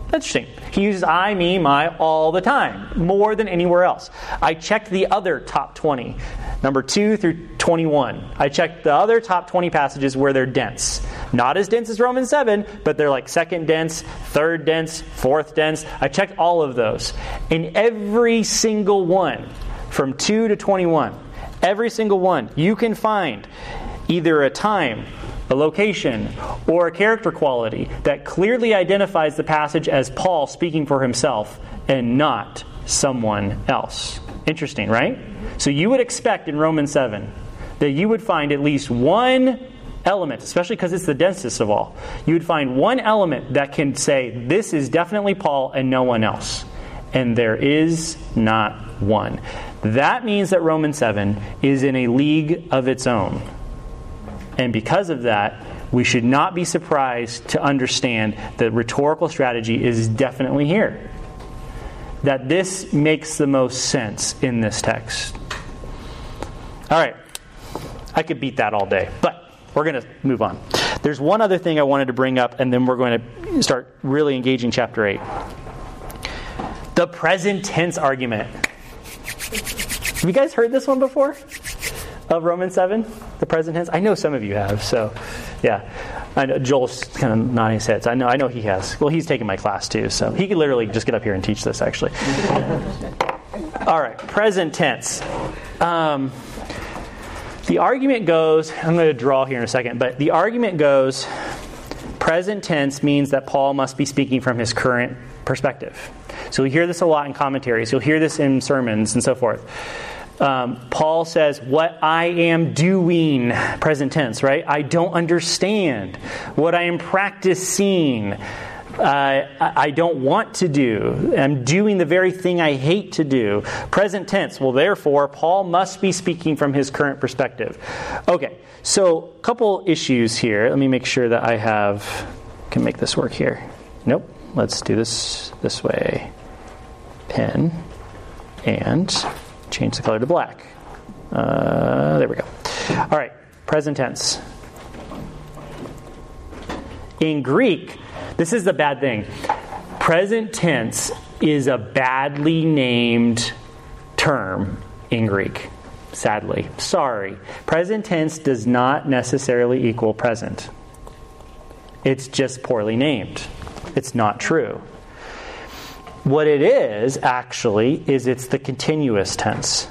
Interesting. He uses I, me, my all the time, more than anywhere else. I checked the other top twenty, number two through twenty-one. I checked the other top twenty passages where they're dense. Not as dense as Romans seven, but they're like second dense, third dense, fourth dense. I checked all of those. In every single one, from two to twenty-one, every single one, you can find either a time, a location, or a character quality that clearly identifies the passage as Paul speaking for himself and not someone else. Interesting, right? So you would expect in Romans seven that you would find at least one element, especially because it's the densest of all. You would find one element that can say, this is definitely Paul and no one else. And there is not one. That means that Romans seven is in a league of its own. And because of that, we should not be surprised to understand that rhetorical strategy is definitely here. That this makes the most sense in this text. All right. I could beat that all day, but we're going to move on. There's one other thing I wanted to bring up, and then we're going to start really engaging chapter eight. The present tense argument. Have you guys heard this one before? Of Romans seven? The present tense? I know some of you have, so yeah. I know Joel's kind of nodding his head. So I know I know he has. Well, he's taking my class too, so he could literally just get up here and teach this, actually. All right, present tense. Um, the argument goes, I'm going to draw here in a second, but the argument goes, present tense means that Paul must be speaking from his current perspective. So we hear this a lot in commentaries. You'll hear this in sermons and so forth. Um, Paul says, what I am doing, present tense, right? I don't understand what I am practicing. Uh, I don't want to do. I'm doing the very thing I hate to do. Present tense. Well, therefore, Paul must be speaking from his current perspective. Okay, so a couple issues here. Let me make sure that I have, can make this work here. Nope. Let's do this this way. Pen and change the color to black. Uh, there we go. All right, present tense. In Greek, this is the bad thing. Present tense is a badly named term in Greek. Sadly. Sorry. Present tense does not necessarily equal present. It's just poorly named. It's not true. What it is, actually, is it's the continuous tense.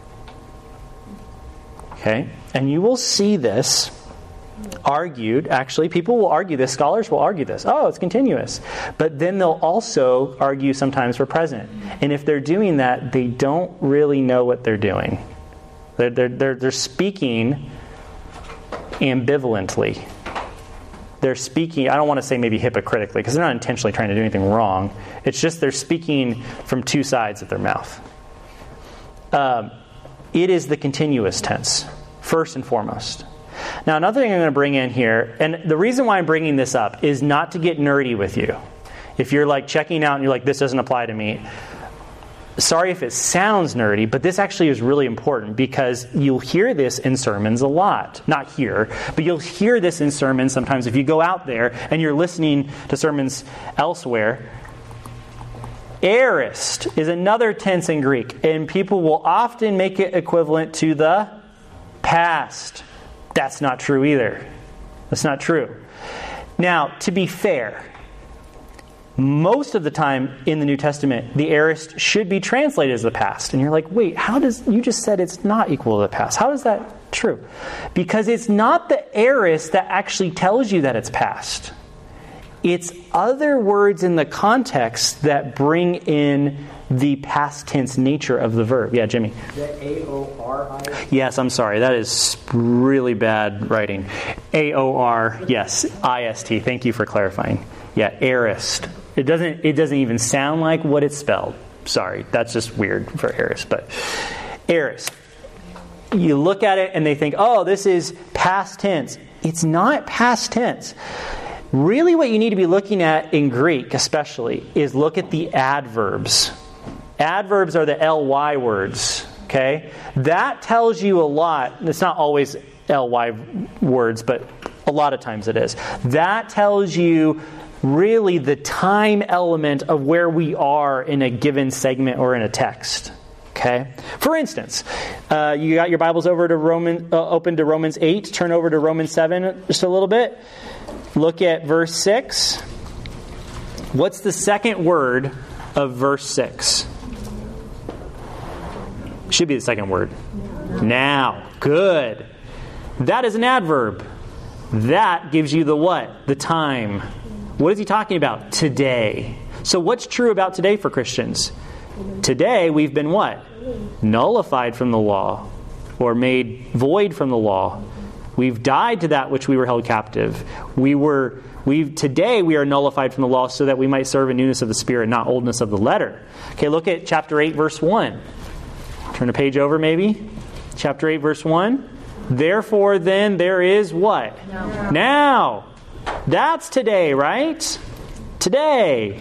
Okay? And you will see this argued. Actually, people will argue this. Scholars will argue this. Oh, it's continuous. But then they'll also argue sometimes for present. And if they're doing that, they don't really know what they're doing. They're, they're, they're, they're speaking ambivalently. They're speaking, I don't want to say maybe hypocritically, because they're not intentionally trying to do anything wrong. It's just they're speaking from two sides of their mouth. Um, it is the continuous tense, first and foremost. Now, another thing I'm going to bring in here, and the reason why I'm bringing this up is not to get nerdy with you. If you're like checking out and you're like, this doesn't apply to me, sorry if it sounds nerdy, but this actually is really important because you'll hear this in sermons a lot. Not here, but you'll hear this in sermons sometimes if you go out there and you're listening to sermons elsewhere. Aorist is another tense in Greek, and people will often make it equivalent to the past. That's not true either. That's not true. Now, to be fair, most of the time in the New Testament, the aorist should be translated as the past. And you're like, wait, how does, you just said it's not equal to the past. How is that true? Because it's not the aorist that actually tells you that it's past. It's other words in the context that bring in the past tense nature of the verb. Yeah, Jimmy. Is that A O R I? Yes, I'm sorry. That is really bad writing. A O R, yes, I S T. Thank you for clarifying. Yeah, aorist. It doesn't it doesn't even sound like what it's spelled. Sorry, that's just weird for aorist. But aorist. You look at it and they think, oh, this is past tense. It's not past tense. Really what you need to be looking at in Greek especially is look at the adverbs. Adverbs are the L Y words. Okay? That tells you a lot. It's not always L Y words, but a lot of times it is. That tells you really the time element of where we are in a given segment or in a text. Okay. For instance, uh, you got your Bibles over to Roman, uh, open to Romans eight. Turn over to Romans seven just a little bit. Look at verse six. What's the second word of verse six? Should be the second word. Now. Good. That is an adverb. That gives you the what? The time. What is he talking about? Today. So what's true about today for Christians? Today we've been what? Nullified from the law, or made void from the law. We've died to that which we were held captive. We were we today we are nullified from the law so that we might serve in newness of the Spirit, not oldness of the letter. Okay, look at chapter eight, verse one. Turn a page over maybe. Chapter eight, verse one. Therefore then there is what? Now. Now. That's today, right? Today.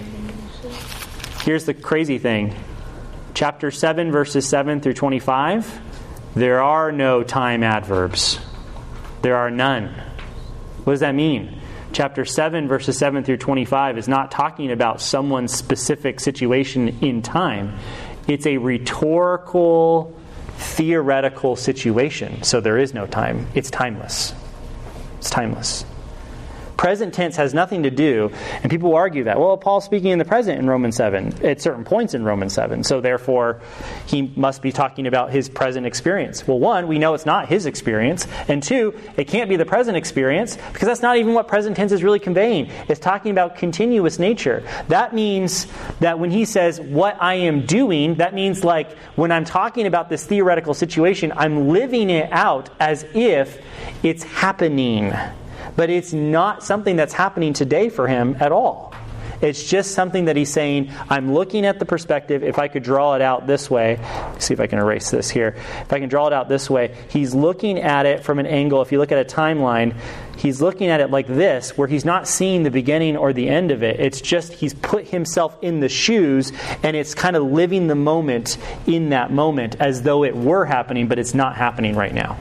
Here's the crazy thing. Chapter seven, verses seven through twenty-five. There are no time adverbs. There are none. What does that mean? Chapter seven, verses seven through twenty-five is not talking about someone's specific situation in time. It's a rhetorical, theoretical situation. So there is no time. It's timeless. It's timeless. Present tense has nothing to do, and people argue that, well, Paul's speaking in the present in Romans seven, at certain points in Romans seven, so therefore he must be talking about his present experience. Well, one, we know it's not his experience, and two, it can't be the present experience, because that's not even what present tense is really conveying. It's talking about continuous nature. That means that when he says, what I am doing, that means like when I'm talking about this theoretical situation, I'm living it out as if it's happening. But it's not something that's happening today for him at all. It's just something that he's saying, I'm looking at the perspective. If I could draw it out this way, let's see if I can erase this here. If I can draw it out this way, he's looking at it from an angle. If you look at a timeline, he's looking at it like this, where he's not seeing the beginning or the end of it. It's just he's put himself in the shoes, and it's kind of living the moment in that moment as though it were happening, but it's not happening right now.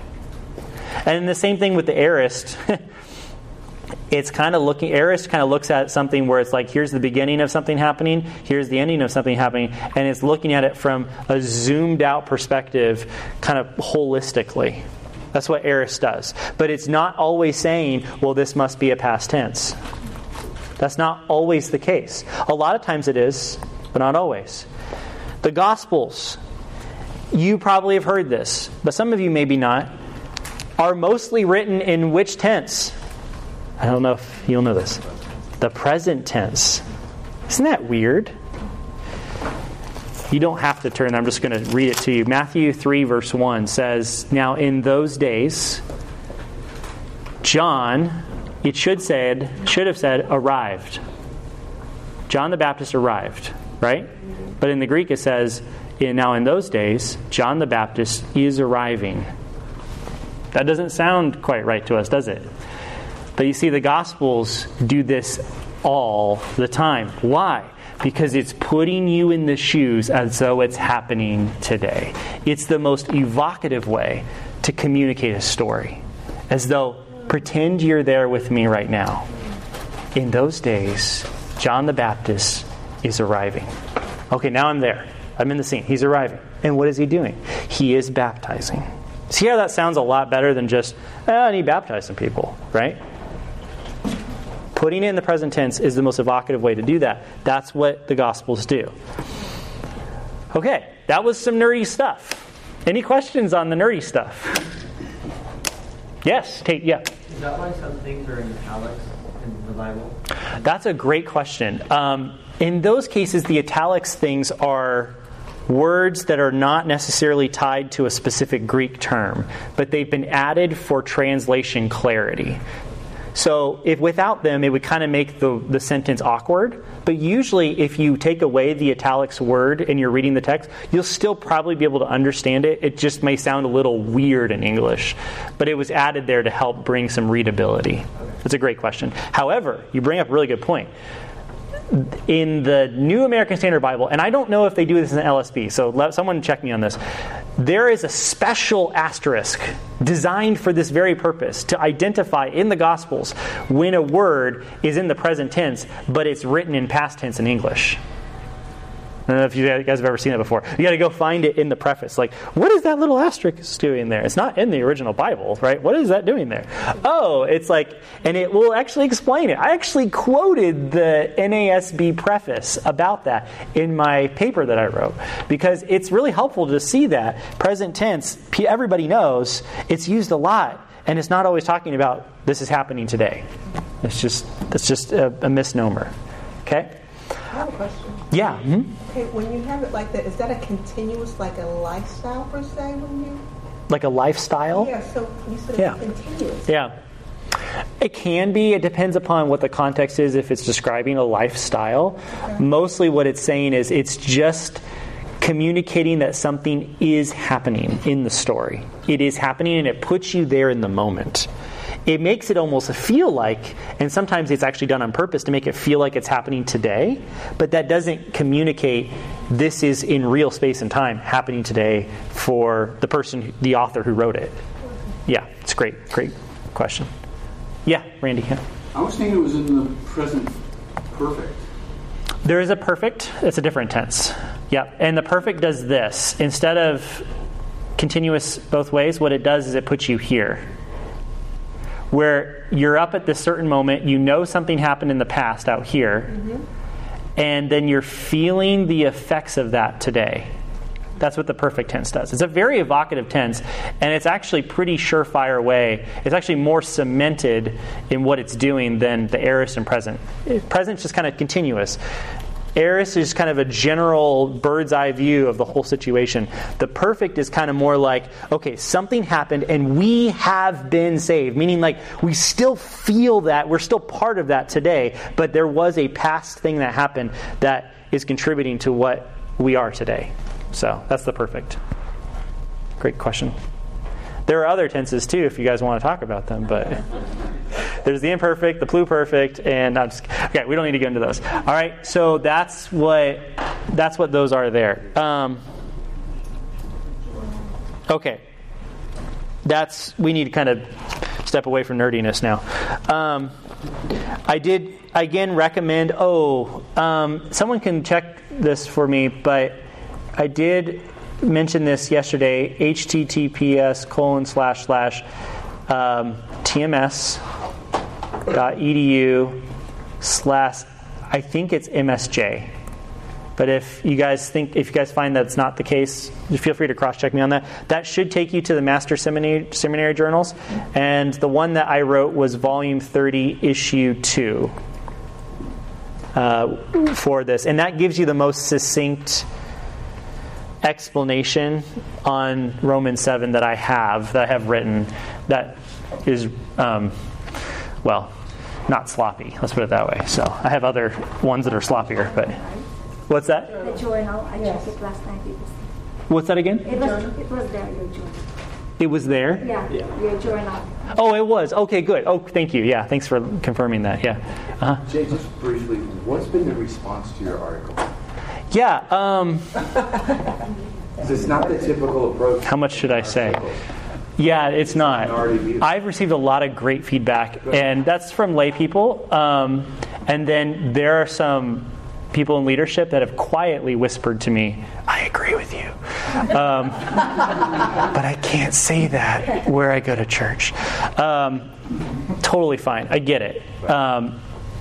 And the same thing with the aorist. It's kind of looking, aorist kind of looks at something where it's like, here's the beginning of something happening, here's the ending of something happening, and it's looking at it from a zoomed out perspective, kind of holistically. That's what aorist does. But it's not always saying, well, this must be a past tense. That's not always the case. A lot of times it is, but not always. The Gospels, you probably have heard this, but some of you maybe not, are mostly written in which tense? I don't know if you'll know this. The present tense. Isn't that weird? You don't have to turn. I'm just going to read it to you. Matthew three verse one says, now in those days, John, it should said, should have said, arrived. John the Baptist arrived, right? But in the Greek it says, now in those days, John the Baptist is arriving. That doesn't sound quite right to us, does it? But you see, the Gospels do this all the time. Why? Because it's putting you in the shoes as though it's happening today. It's the most evocative way to communicate a story. As though, pretend you're there with me right now. In those days, John the Baptist is arriving. Okay, now I'm there. I'm in the scene. He's arriving. And what is he doing? He is baptizing. See how that sounds a lot better than just, oh, I need to baptize some people, right? Putting it in the present tense is the most evocative way to do that. That's what the Gospels do. Okay, that was some nerdy stuff. Any questions on the nerdy stuff? Yes, Tate, yeah. Is that why some things are in italics in the Bible? That's a great question. Um, in those cases, the italics things are words that are not necessarily tied to a specific Greek term, but they've been added for translation clarity. So if without them, it would kind of make the, the sentence awkward. But usually if you take away the italics word and you're reading the text, you'll still probably be able to understand it. It just may sound a little weird in English. But it was added there to help bring some readability. That's a great question. However, you bring up a really good point. in the New American Standard Bible, and I don't know if they do this in the L S B, so let someone check me on this. There is a special asterisk designed for this very purpose to identify in the Gospels when a word is in the present tense, but it's written in past tense in English. I don't know if you guys have ever seen that before. You got to go find it in the preface. Like, what is that little asterisk doing there? It's not in the original Bible, right? What is that doing there? Oh, it's like, and it will actually explain it. I actually quoted the N A S B preface about that in my paper that I wrote because it's really helpful to see that present tense. Everybody knows it's used a lot, and it's not always talking about this is happening today. It's just it's just a, a misnomer. Okay. I have a question. Yeah. Mm-hmm. Okay, when you have it like that, is that a continuous, like a lifestyle per se? When you like a lifestyle? Yeah. So you said yeah. it's continuous. Yeah. It can be. It depends upon what the context is. If it's describing a lifestyle, okay. Mostly what it's saying is it's just communicating that something is happening in the story. It is happening, and it puts you there in the moment. It makes it almost feel like, and sometimes it's actually done on purpose to make it feel like it's happening today, but that doesn't communicate this is in real space and time happening today for the person, the author who wrote it. Yeah, it's great, great question. Yeah, Randy. Yeah. I was thinking it was in the present perfect. There is a perfect, it's a different tense. Yeah, and the perfect does this. Instead of continuous both ways, what it does is it puts you here. Where you're up at this certain moment, you know something happened in the past out here, mm-hmm. and then you're feeling the effects of that today. That's what the perfect tense does. It's a very evocative tense, and it's actually pretty surefire way. It's actually more cemented in what it's doing than the aorist and present. Present's just kind of continuous. Aorist is kind of a general bird's eye view of the whole situation. The perfect is kind of more like, okay, something happened and we have been saved. Meaning like we still feel that, we're still part of that today, but there was a past thing that happened that is contributing to what we are today. So that's the perfect. Great question. There are other tenses too if you guys want to talk about them, but there's the imperfect, the pluperfect, and I'm just, okay, we don't need to get into those. All right, so that's what that's what those are there. Um, okay, that's we need to kind of step away from nerdiness now. Um, I did again recommend. Oh, um, someone can check this for me, but I did mention this yesterday. H T T P S colon slash slash T M S. Dot edu slash I think it's M S J. But if you guys think if you guys find that's not the case, feel free to cross check me on that. That should take you to the Master Seminary Seminary journals, and the one that I wrote was volume thirty, issue two uh, for this, and that gives you the most succinct explanation on Romans seven that I have that I have written. That is. Um, Well, not sloppy. Let's put it that way. So I have other ones that are sloppier, but what's that? The journal. I yes. checked it last night. It was what's that again? It was. It was there. Your journal. It was there. Yeah. yeah. Your journal. Oh, it was. Okay, good. Oh, thank you. Yeah, thanks for confirming that. Yeah. Uh-huh. Jay, just briefly, what's been the response to your article? Yeah. Um, it's not the typical approach. How much should I say? Yeah, it's not. I've received a lot of great feedback, and that's from lay people. Um, and then there are some people in leadership that have quietly whispered to me, I agree with you. Um, but I can't say that where I go to church. Um, totally fine. I get it. Um,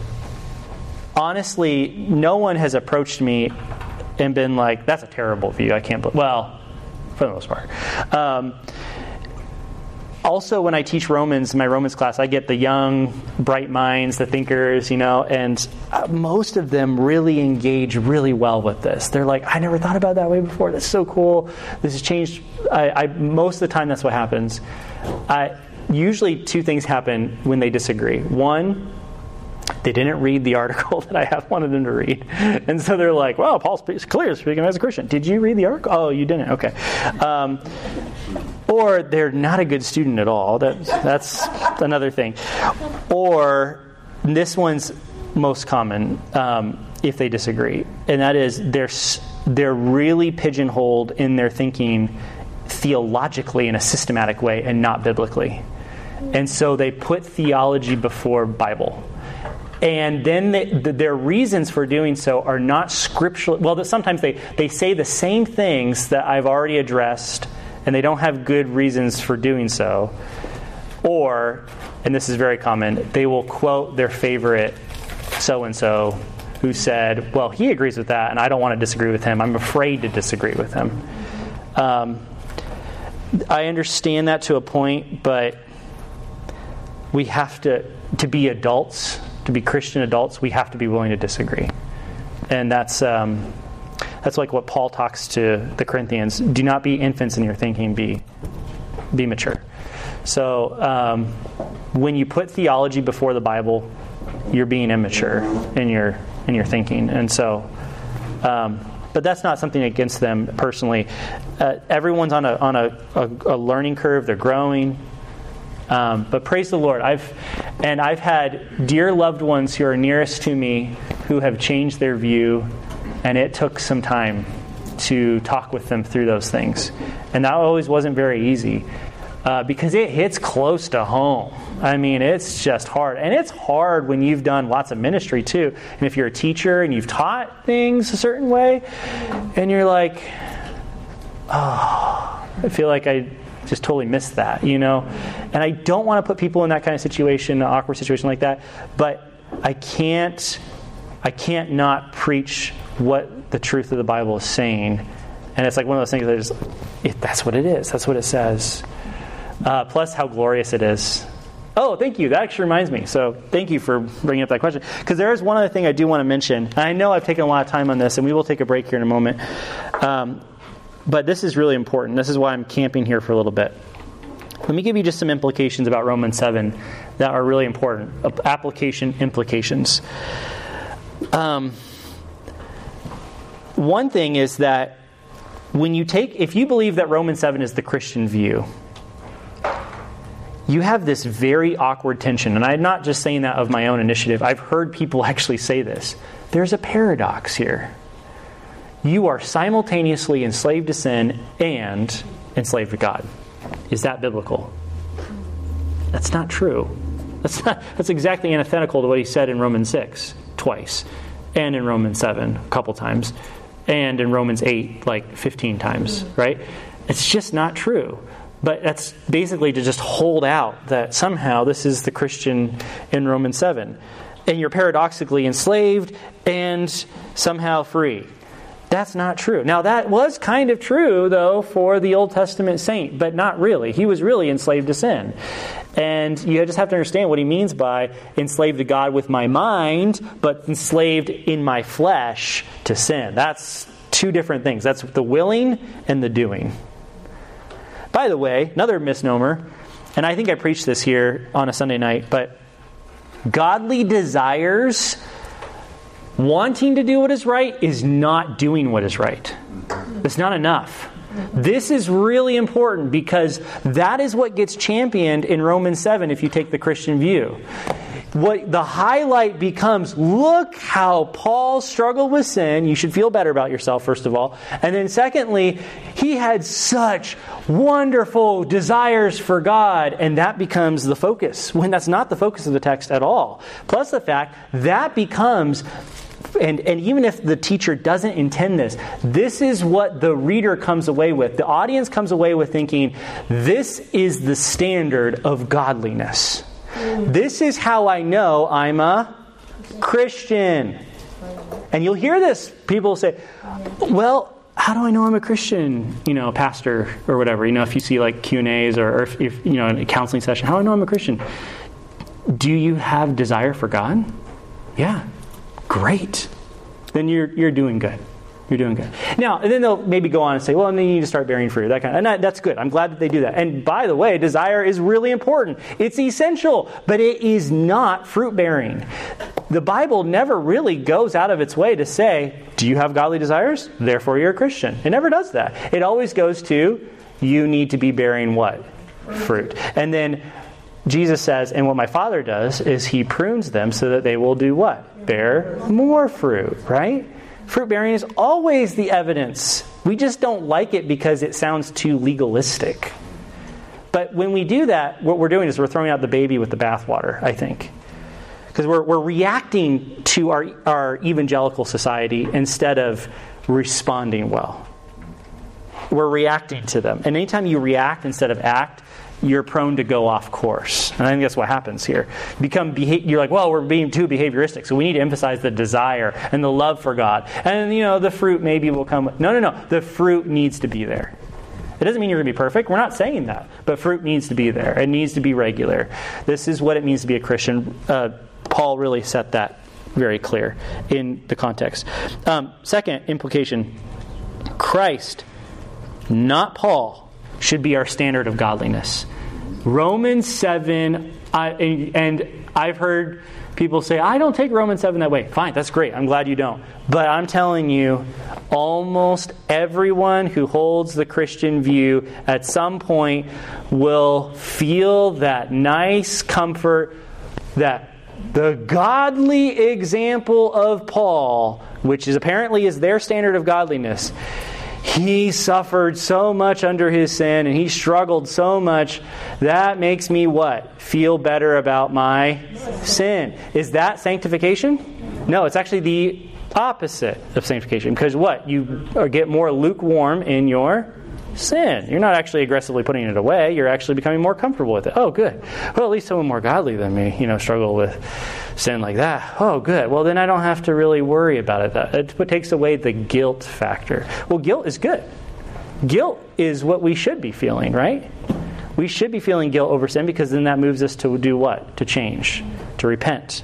honestly, no one has approached me and been like, that's a terrible view. I can't believe. Well, for the most part. Um, Also, when I teach Romans, my Romans class, I get the young, bright minds, the thinkers, you know, and most of them really engage really well with this. They're like, I never thought about it that way before. That's so cool. This has changed. I, I, most of the time, that's what happens. I, usually, two things happen when they disagree. One, they didn't read the article that I have wanted them to read. And so they're like, well, Paul's clear speaking as a Christian. Did you read the article? Oh, you didn't? Okay. Um, or they're not a good student at all. That, that's another thing. Or this one's most common. Um, if they disagree. And that is they're, they're really pigeonholed in their thinking theologically in a systematic way and not biblically. And so they put theology before Bible. And then they, the, their reasons for doing so are not scriptural. Well, sometimes they, they say the same things that I've already addressed, and they don't have good reasons for doing so. Or, and this is very common, they will quote their favorite so-and-so who said, well, he agrees with that, and I don't want to disagree with him. I'm afraid to disagree with him. Um, I understand that to a point, but we have to, to be adults, to be Christian adults, we have to be willing to disagree. And that's um, that's like what Paul talks to the Corinthians. Do not be infants in your thinking, be be mature. So um, when you put theology before the Bible, you're being immature in your in your thinking. And so, um, but that's not something against them personally. Uh, everyone's on a on a, a, a learning curve. They're growing. Um, but praise the Lord, I've and I've had dear loved ones who are nearest to me who have changed their view, and it took some time to talk with them through those things, and that always wasn't very easy uh, because it hits close to home. I mean, it's just hard, and it's hard when you've done lots of ministry too, and if you're a teacher and you've taught things a certain way, and you're like, oh, I feel like I just totally missed that, you know? And I don't want to put people in that kind of situation, an awkward situation like that, but I can't I can't not preach what the truth of the Bible is saying. And it's like one of those things that is, it, that's what it is. That's what it says. Uh, plus how glorious it is. Oh, thank you. That actually reminds me. So thank you for bringing up that question. Because there is one other thing I do want to mention. I know I've taken a lot of time on this, and we will take a break here in a moment. Um, But this is really important. This is why I'm camping here for a little bit. Let me give you just some implications about Romans seven that are really important. Application implications. Um, one thing is that when you take, if you believe that Romans seven is the Christian view, you have this very awkward tension. And I'm not just saying that of my own initiative. I've heard people actually say this. There's a paradox here. You are simultaneously enslaved to sin and enslaved to God. Is that biblical? That's not true. That's not, that's exactly antithetical to what he said in Romans six twice, and in Romans seven a couple times, and in Romans eight like fifteen times, right? It's just not true. But that's basically to just hold out that somehow this is the Christian in Romans seven. And you're paradoxically enslaved and somehow free. That's not true. Now, that was kind of true, though, for the Old Testament saint, but not really. He was really enslaved to sin. And you just have to understand what he means by enslaved to God with my mind, but enslaved in my flesh to sin. That's two different things. That's the willing and the doing. By the way, another misnomer, and I think I preached this here on a Sunday night, but godly desires, wanting to do what is right, is not doing what is right. It's not enough. This is really important because that is what gets championed in Romans seven if you take the Christian view. What the highlight becomes, look how Paul struggled with sin. You should feel better about yourself, first of all. And then secondly, he had such wonderful desires for God. And that becomes the focus, when that's not the focus of the text at all. Plus the fact that becomes, and, and even if the teacher doesn't intend this, this is what the reader comes away with. The audience comes away with thinking, this is the standard of godliness. This is how I know I'm a Christian. And you'll hear this. People say, well, how do I know I'm a Christian, you know, pastor or whatever? You know, if you see like Q and A's or, or if, if, you know, in a counseling session, how do I know I'm a Christian? Do you have desire for God? Yeah. Great. Then you're you're doing good. You're doing good. Now, and then they'll maybe go on and say, well, and then you need to start bearing fruit. That kind of, and that, that's good. I'm glad that they do that. And by the way, desire is really important. It's essential, but it is not fruit bearing. The Bible never really goes out of its way to say, do you have godly desires? Therefore you're a Christian. It never does that. It always goes to, you need to be bearing what? Fruit. And then Jesus says, and what my Father does is he prunes them so that they will do what? Bear more fruit, right? Fruit bearing is always the evidence. We just don't like it because it sounds too legalistic. But when we do that, what we're doing is we're throwing out the baby with the bathwater, I think. Because we're, we're reacting to our, our evangelical society instead of responding well. We're reacting to them. And anytime you react instead of act, you're prone to go off course. And I think that's what happens here. You become beha- you're like, well, we're being too behavioristic, so we need to emphasize the desire and the love for God. And, you know, the fruit maybe will come. No, no, no. The fruit needs to be there. It doesn't mean you're going to be perfect. We're not saying that. But fruit needs to be there. It needs to be regular. This is what it means to be a Christian. Uh, Paul really set that very clear in the context. Um, second implication, Christ, not Paul, should be our standard of godliness. Romans seven, I, and, and I've heard people say, I don't take Romans seven that way. Fine, that's great. I'm glad you don't. But I'm telling you, almost everyone who holds the Christian view at some point will feel that nice comfort that the godly example of Paul, which is apparently is their standard of godliness, he suffered so much under his sin and he struggled so much. That makes me what? Feel better about my sin. Is that sanctification? No, it's actually the opposite of sanctification. Because what? You get more lukewarm in your sin. You're not actually aggressively putting it away. You're actually becoming more comfortable with it. Oh, good. Well, at least someone more godly than me, you know, struggle with sin like that. Oh, good. Well, then I don't have to really worry about it. That it takes away the guilt factor. Well, guilt is good. Guilt is what we should be feeling, right? We should be feeling guilt over sin because then that moves us to do what? To change, to repent.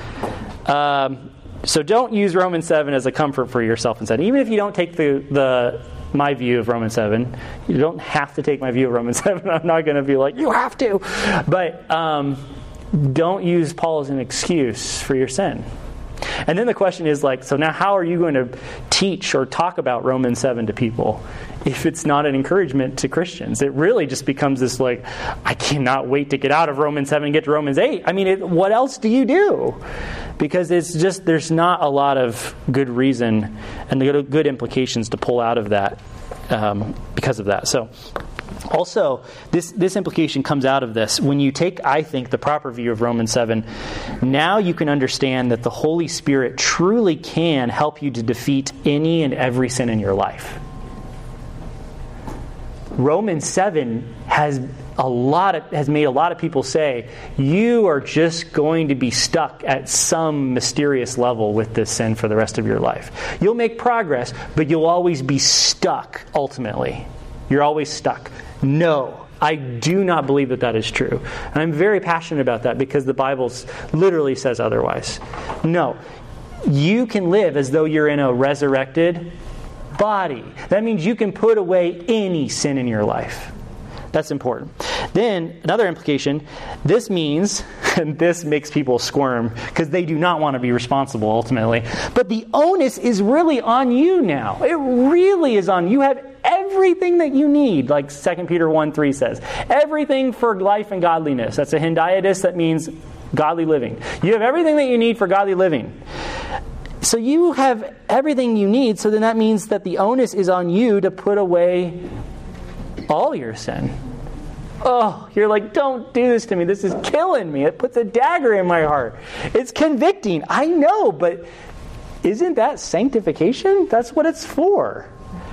Um, so don't use Romans seven as a comfort for yourself instead. Even if you don't take the the my view of Romans seven. You don't have to take my view of Romans seven. I'm not going to be like, you have to. But um, don't use Paul as an excuse for your sin. And then the question is like, so now how are you going to teach or talk about Romans seven to people if it's not an encouragement to Christians? It really just becomes this like, I cannot wait to get out of Romans seven and get to Romans eight. I mean, it, what else do you do? Because it's just, there's not a lot of good reason and the good, good implications to pull out of that um, because of that. So also, this, this implication comes out of this. When you take, I think, the proper view of Romans seven, now you can understand that the Holy Spirit truly can help you to defeat any and every sin in your life. Romans seven has a lot of, has made a lot of people say, you are just going to be stuck at some mysterious level with this sin for the rest of your life. You'll make progress, but you'll always be stuck ultimately. You're always stuck. No, I do not believe that that is true. And I'm very passionate about that because the Bible literally says otherwise. No, you can live as though you're in a resurrected body. That means you can put away any sin in your life. That's important. Then, another implication, this means, and this makes people squirm, because they do not want to be responsible ultimately, but the onus is really on you now. It really is on you. You have everything that you need, like Second Peter one three says. Everything for life and godliness. That's a Hendiadys, that means godly living. You have everything that you need for godly living. So you have everything you need, so then that means that the onus is on you to put away all your sin. Oh, you're like, don't do this to me. This is killing me. It puts a dagger in my heart. It's convicting. I know, but isn't that sanctification? That's what it's for.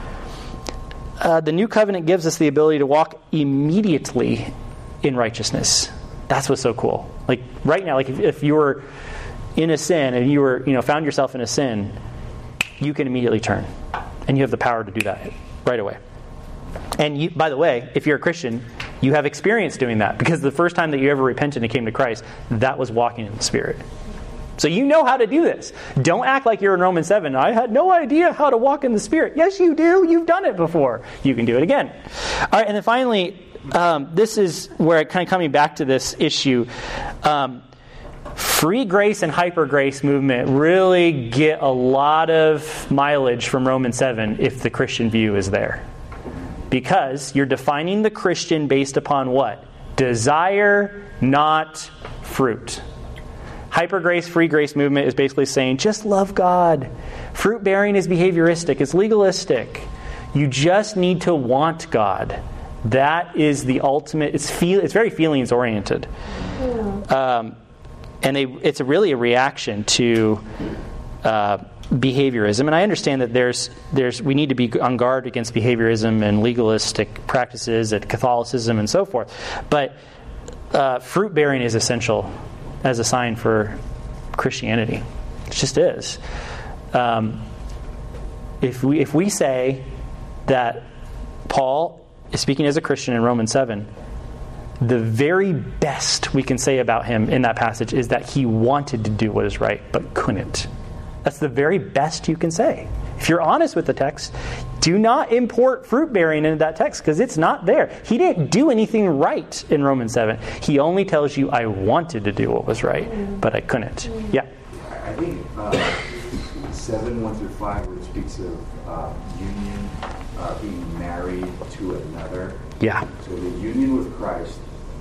Uh, the new covenant gives us the ability to walk immediately in righteousness. That's what's so cool. Like right now, like if, if you were in a sin and you were, you know, found yourself in a sin, you can immediately turn, and you have the power to do that right away. And you, by the way, if you're a Christian, you have experience doing that, because the first time that you ever repented and came to Christ, that was walking in the Spirit. So you know how to do this. Don't act like you're in Romans seven. I had no idea how to walk in the Spirit. Yes, you do. You've done it before. You can do it again. All right, and then finally, um, this is where kind of coming back to this issue. Um, free grace and hyper grace movement really get a lot of mileage from Romans seven if the Christian view is there. Because you're defining the Christian based upon what? Desire, not fruit. Hyper grace, free grace movement is basically saying just love God. Fruit bearing is behavioristic, it's legalistic. You just need to want God. That is the ultimate. It's feel. It's very feelings oriented, um, and they, it's a really a reaction to uh, behaviorism. And I understand that there's there's we need to be on guard against behaviorism and legalistic practices at Catholicism and so forth. But uh, fruit bearing is essential as a sign for Christianity. It just is. Um, if we if we say that Paul is speaking as a Christian in Romans seven, the very best we can say about him in that passage is that he wanted to do what is right, but couldn't. That's the very best you can say. If you're honest with the text, do not import fruit-bearing into that text, because it's not there. He didn't do anything right in Romans seven. He only tells you, I wanted to do what was right, but I couldn't. Yeah? I think uh, seven, one through five, where it speaks of uh, union, uh, being married to another. Yeah. So the union with Christ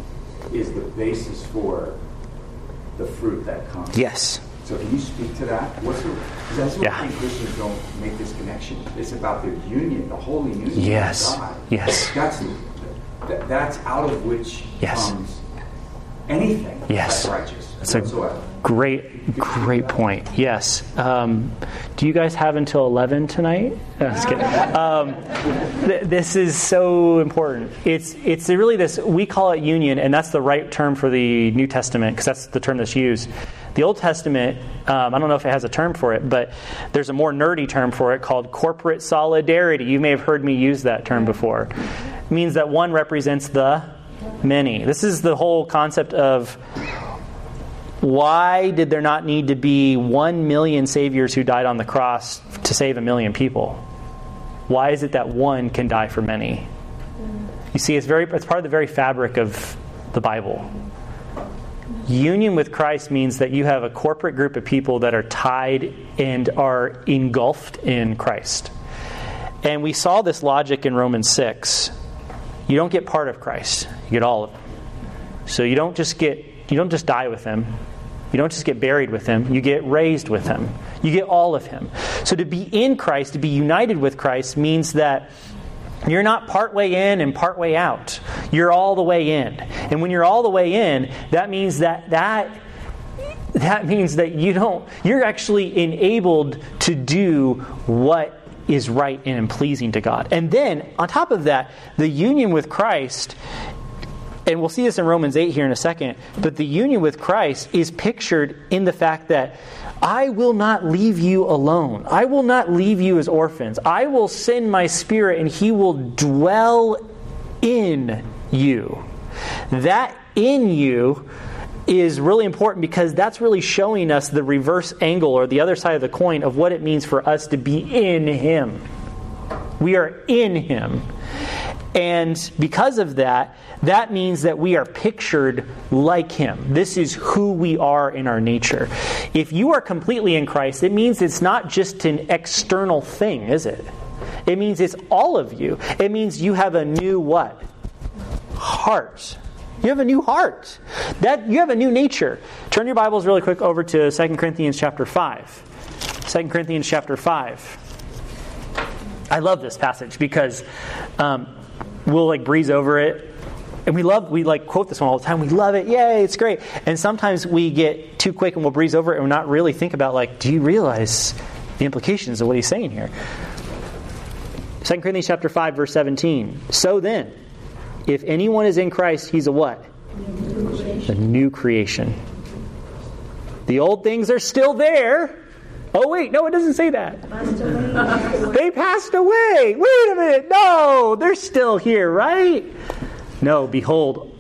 is the basis for the fruit that comes. Yes. So can you speak to that? What's the, because that's what Yeah. I think Christians don't make this connection. It's about their union, the holy union Yes. with God. Yes. That's that, that's out of which Yes. comes anything Yes. that's righteous. That's a whatsoever. great, great point. Yes. Um, do you guys have until eleven tonight? No, just kidding. Um, th- this is so important. It's it's really this, we call it union, and that's the right term for the New Testament, because that's the term that's used. The Old Testament, um, I don't know if it has a term for it, but there's a more nerdy term for it called corporate solidarity. You may have heard me use that term before. It means that one represents the many. This is the whole concept of why did there not need to be one million saviors who died on the cross to save a million people? Why is it that one can die for many? You see, it's very it's part of the very fabric of the Bible. Union with Christ means that you have a corporate group of people that are tied and are engulfed in Christ. And we saw this logic in Romans six. You don't get part of Christ, you get all of him. So you don't just get you don't just die with him. You don't just get buried with him. You get raised with him. You get all of him. So to be in Christ, to be united with Christ, means that you're not part way in and part way out. You're all the way in. And when you're all the way in, that means that that that means that you don't you're actually enabled to do what is right and pleasing to God. And then on top of that, the union with Christ, and we'll see this in Romans eight here in a second, but the union with Christ is pictured in the fact that I will not leave you alone. I will not leave you as orphans. I will send my Spirit and He will dwell in you. That in you is really important, because that's really showing us the reverse angle, or the other side of the coin, of what it means for us to be in Him. We are in Him. And because of that, that means that we are pictured like Him. This is who we are in our nature. If you are completely in Christ, it means it's not just an external thing, is it? It means it's all of you. It means you have a new what? Heart. You have a new heart. That you have a new nature. Turn your Bibles really quick over to Second Corinthians chapter five. Second Corinthians chapter five. I love this passage because um, we'll like breeze over it. And we love, we like quote this one all the time. We love it. Yay, it's great. And sometimes we get too quick and we'll breeze over it and we'll not really think about, like, do you realize the implications of what he's saying here? Second Corinthians chapter five, verse seventeen. So then, if anyone is in Christ, he's a what? A new creation. The old things are still there. Oh, wait, no, it doesn't say that. They passed away. Wait a minute. No, they're still here, right? No, behold,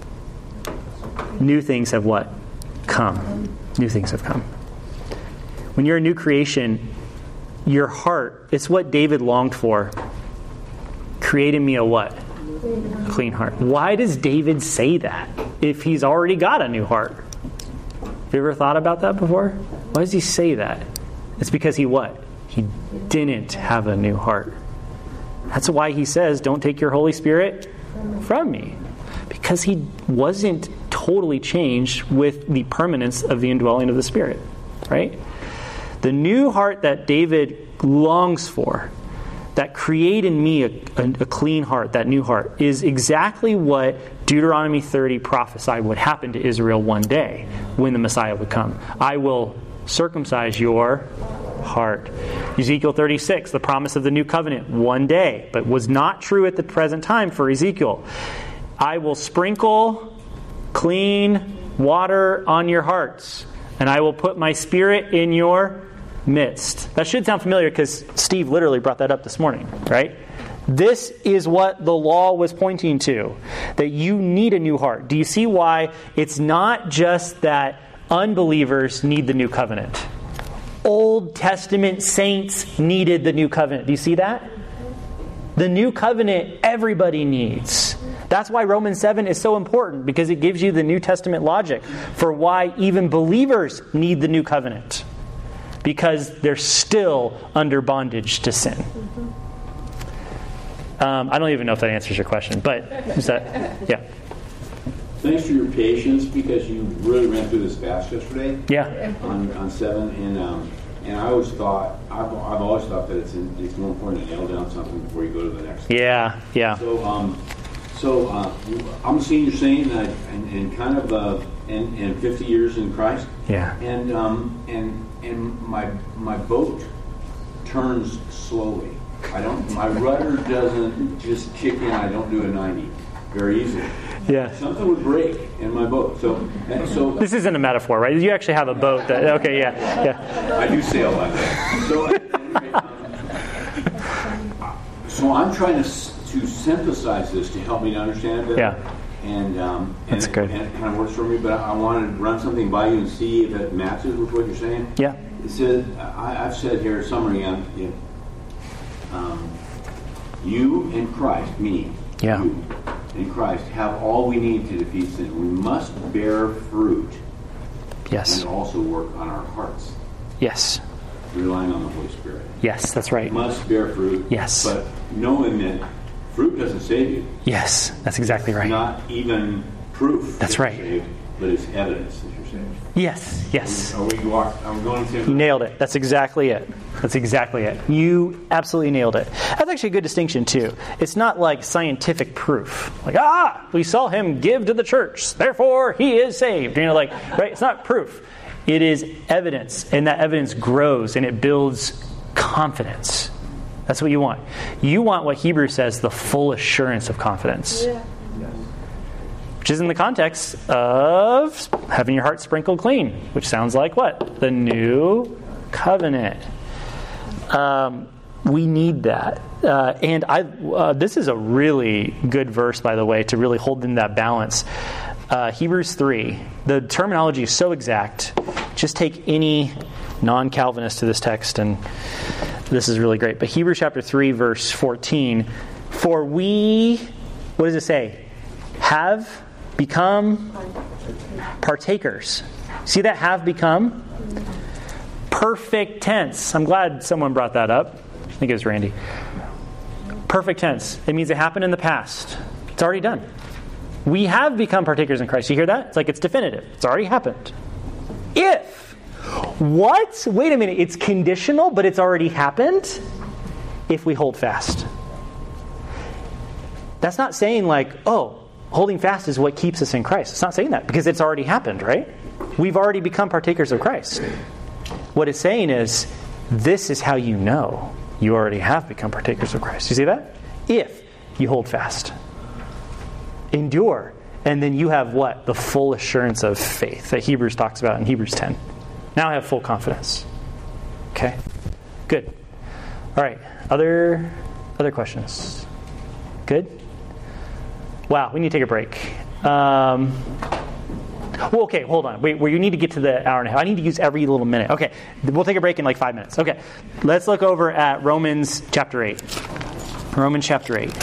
new things have what? Come. New things have come. When you're a new creation, your heart, it's what David longed for. Create in me a what? A clean heart. Why does David say that if he's already got a new heart? Have you ever thought about that before? Why does he say that? It's because he what? He didn't have a new heart. That's why he says, don't take your Holy Spirit from me. Because he wasn't totally changed with the permanence of the indwelling of the Spirit, right? The new heart that David longs for, that create in me a, a, a clean heart, that new heart, is exactly what Deuteronomy thirty prophesied would happen to Israel one day when the Messiah would come. I will circumcise your heart. Ezekiel thirty-six, the promise of the new covenant, one day, but was not true at the present time for Ezekiel. I will sprinkle clean water on your hearts, and I will put my Spirit in your midst. That should sound familiar because Steve literally brought that up this morning, right? This is what the law was pointing to, that you need a new heart. Do you see why it's not just that unbelievers need the new covenant? Old Testament saints needed the new covenant. Do you see that? The new covenant everybody needs. That's why Romans seven is so important, because it gives you the New Testament logic for why even believers need the new covenant. Because they're still under bondage to sin. Um, I don't even know if that answers your question, but is that, yeah. Thanks for your patience, because you really ran through this fast yesterday. Yeah. On, on seven, and um, and I always thought I've, I've always thought that it's in, it's more important to nail down something before you go to the next. Yeah. Yeah. So um, so uh, I'm a senior saint, and, I, and, and kind of uh, and, and fifty years in Christ. Yeah. And um, and and my my boat turns slowly. I don't. My rudder doesn't just kick in. I don't do a ninety very easily. Yeah. Something would break in my boat. So, and so this isn't a metaphor, right? You actually have a boat that. Okay. Yeah. Yeah. I do sail like that. So, anyway, um, so I'm trying to to synthesize this to help me to understand it. Yeah. And um, and, That's good. and it kind of works for me. But I, I wanted to run something by you and see if it matches with what you're saying. Yeah. It says I, I've said here summary on. You know, Um, you and Christ, me, yeah. you and Christ, have all we need to defeat sin. We must bear fruit. Yes. And also work on our hearts. Yes. Relying on the Holy Spirit. Yes, that's right. We must bear fruit. Yes. But knowing that fruit doesn't save you. Yes, that's exactly right. It's not even proof. That's that right. You're saved, but it's evidence that you're saved. Yes, yes. Are we, are we, are we going to? You nailed it. That's exactly it. That's exactly it. You absolutely nailed it. That's actually a good distinction, too. It's not like scientific proof. Like, ah, we saw him give to the church, therefore he is saved. You know, like, right? It's not proof. It is evidence, and that evidence grows, and it builds confidence. That's what you want. You want what Hebrews says, the full assurance of confidence. Yeah. Which is in the context of having your heart sprinkled clean, which sounds like what? The new covenant. Um, we need that. Uh, and I. Uh, this is a really good verse, by the way, to really hold in that balance. Uh, Hebrews three. The terminology is so exact. Just take any non-Calvinist to this text, and this is really great. But Hebrews chapter three, verse fourteen. For we, what does it say? Have become partakers. See that have become? Perfect tense. I'm glad someone brought that up. I think it was Randy. Perfect tense. It means it happened in the past. It's already done. We have become partakers in Christ. You hear that? It's like it's definitive. It's already happened. If. What? Wait a minute. It's conditional, but it's already happened? If we hold fast. That's not saying like, oh, holding fast is what keeps us in Christ. It's not saying that because it's already happened, right? We've already become partakers of Christ. What it's saying is, this is how you know you already have become partakers of Christ. You see that? If you hold fast. Endure. And then you have what? The full assurance of faith that Hebrews talks about in Hebrews ten. Now I have full confidence. Okay? Good. All right. Other, other questions? Good? Wow, we need to take a break. Um, well, okay, hold on. Wait, well, you need to get to the hour and a half. I need to use every little minute. Okay, we'll take a break in like five minutes. Okay, let's look over at Romans chapter eight. Romans chapter eight.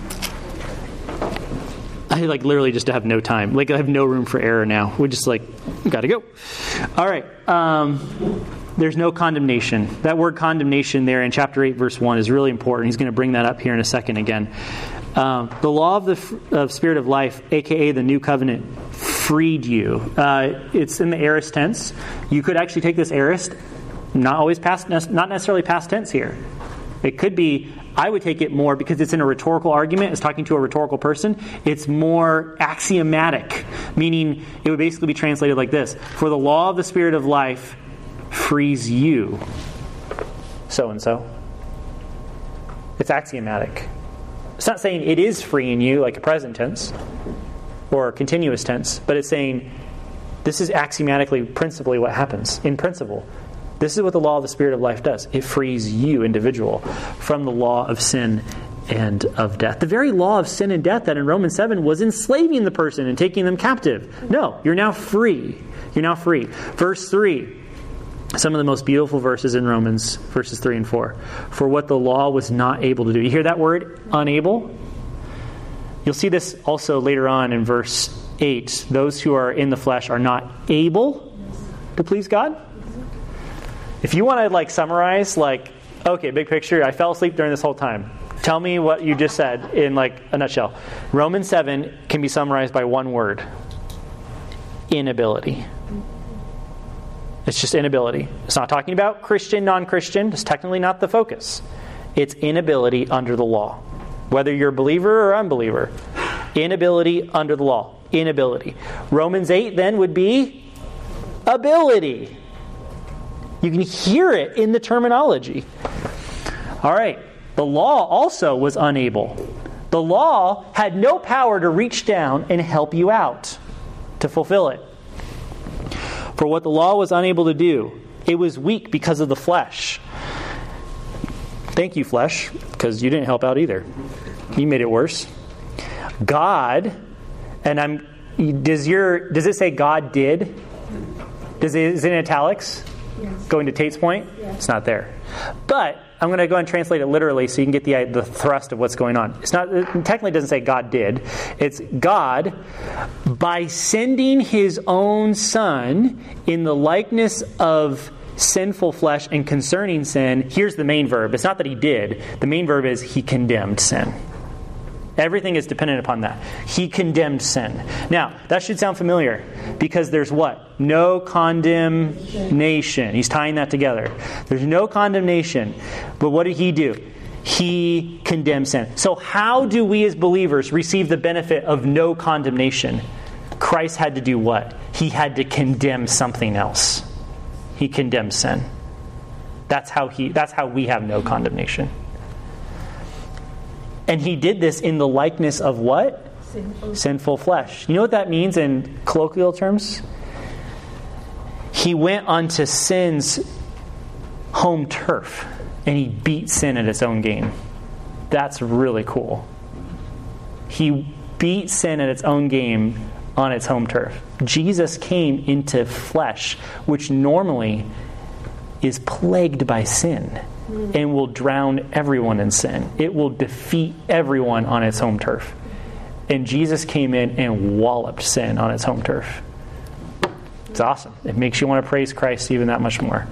I like literally just have no time. Like I have no room for error now. We're just like, gotta go. All right. Um, there's no condemnation. That word condemnation there in chapter eight, verse one is really important. He's going to bring that up here in a second again. Um, the law of the of Spirit of life, a k a the new covenant, freed you. Uh, it's in the aorist tense. You could actually take this aorist, not always past, not necessarily past tense here. It could be, I would take it more because it's in a rhetorical argument. It's talking to a rhetorical person. It's more axiomatic, meaning it would basically be translated like this. For the law of the Spirit of life frees you, so-and-so. It's axiomatic. It's not saying it is freeing you like a present tense or a continuous tense, but it's saying this is axiomatically, principally what happens in principle. This is what the law of the Spirit of life does. It frees you, individual, from the law of sin and of death. The very law of sin and death that in Romans seven was enslaving the person and taking them captive. No, you're now free. You're now free. Verse three. Some of the most beautiful verses in Romans, verses three and four. For what the law was not able to do. You hear that word, unable? You'll see this also later on in verse eight. Those who are in the flesh are not able to please God. If you want to like summarize, like, okay, big picture, I fell asleep during this whole time. Tell me what you just said in like a nutshell. Romans seven can be summarized by one word. Inability. It's just inability. It's not talking about Christian, non-Christian. It's technically not the focus. It's inability under the law. Whether you're a believer or unbeliever. Inability under the law. Inability. Romans eight then would be ability. You can hear it in the terminology. All right. The law also was unable. The law had no power to reach down and help you out to fulfill it. For what the law was unable to do, it was weak because of the flesh. Thank you, flesh, because you didn't help out either. You made it worse. God, and I'm. Does your does it say God did? Does it is it in italics? Yes. Going to Tate's point, yes. It's not there. But I'm going to go and translate it literally so you can get the the thrust of what's going on. It's not it technically doesn't say God did. It's God, by sending His own Son in the likeness of sinful flesh and concerning sin. Here's the main verb. It's not that He did. The main verb is He condemned sin. Everything is dependent upon that. He condemned sin. Now, that should sound familiar because there's what? No condemnation. He's tying that together. There's no condemnation. But what did He do? He condemned sin. So how do we as believers receive the benefit of no condemnation? Christ had to do what? He had to condemn something else. He condemned sin. That's how he. That's how we have no condemnation. And He did this in the likeness of what? Sinful. Sinful flesh. You know what that means in colloquial terms? He went onto sin's home turf and He beat sin at its own game. That's really cool. He beat sin at its own game on its home turf. Jesus came into flesh, which normally is plagued by sin. And will drown everyone in sin. It will defeat everyone on its home turf. And Jesus came in and walloped sin on its home turf. It's awesome. It makes you want to praise Christ even that much more.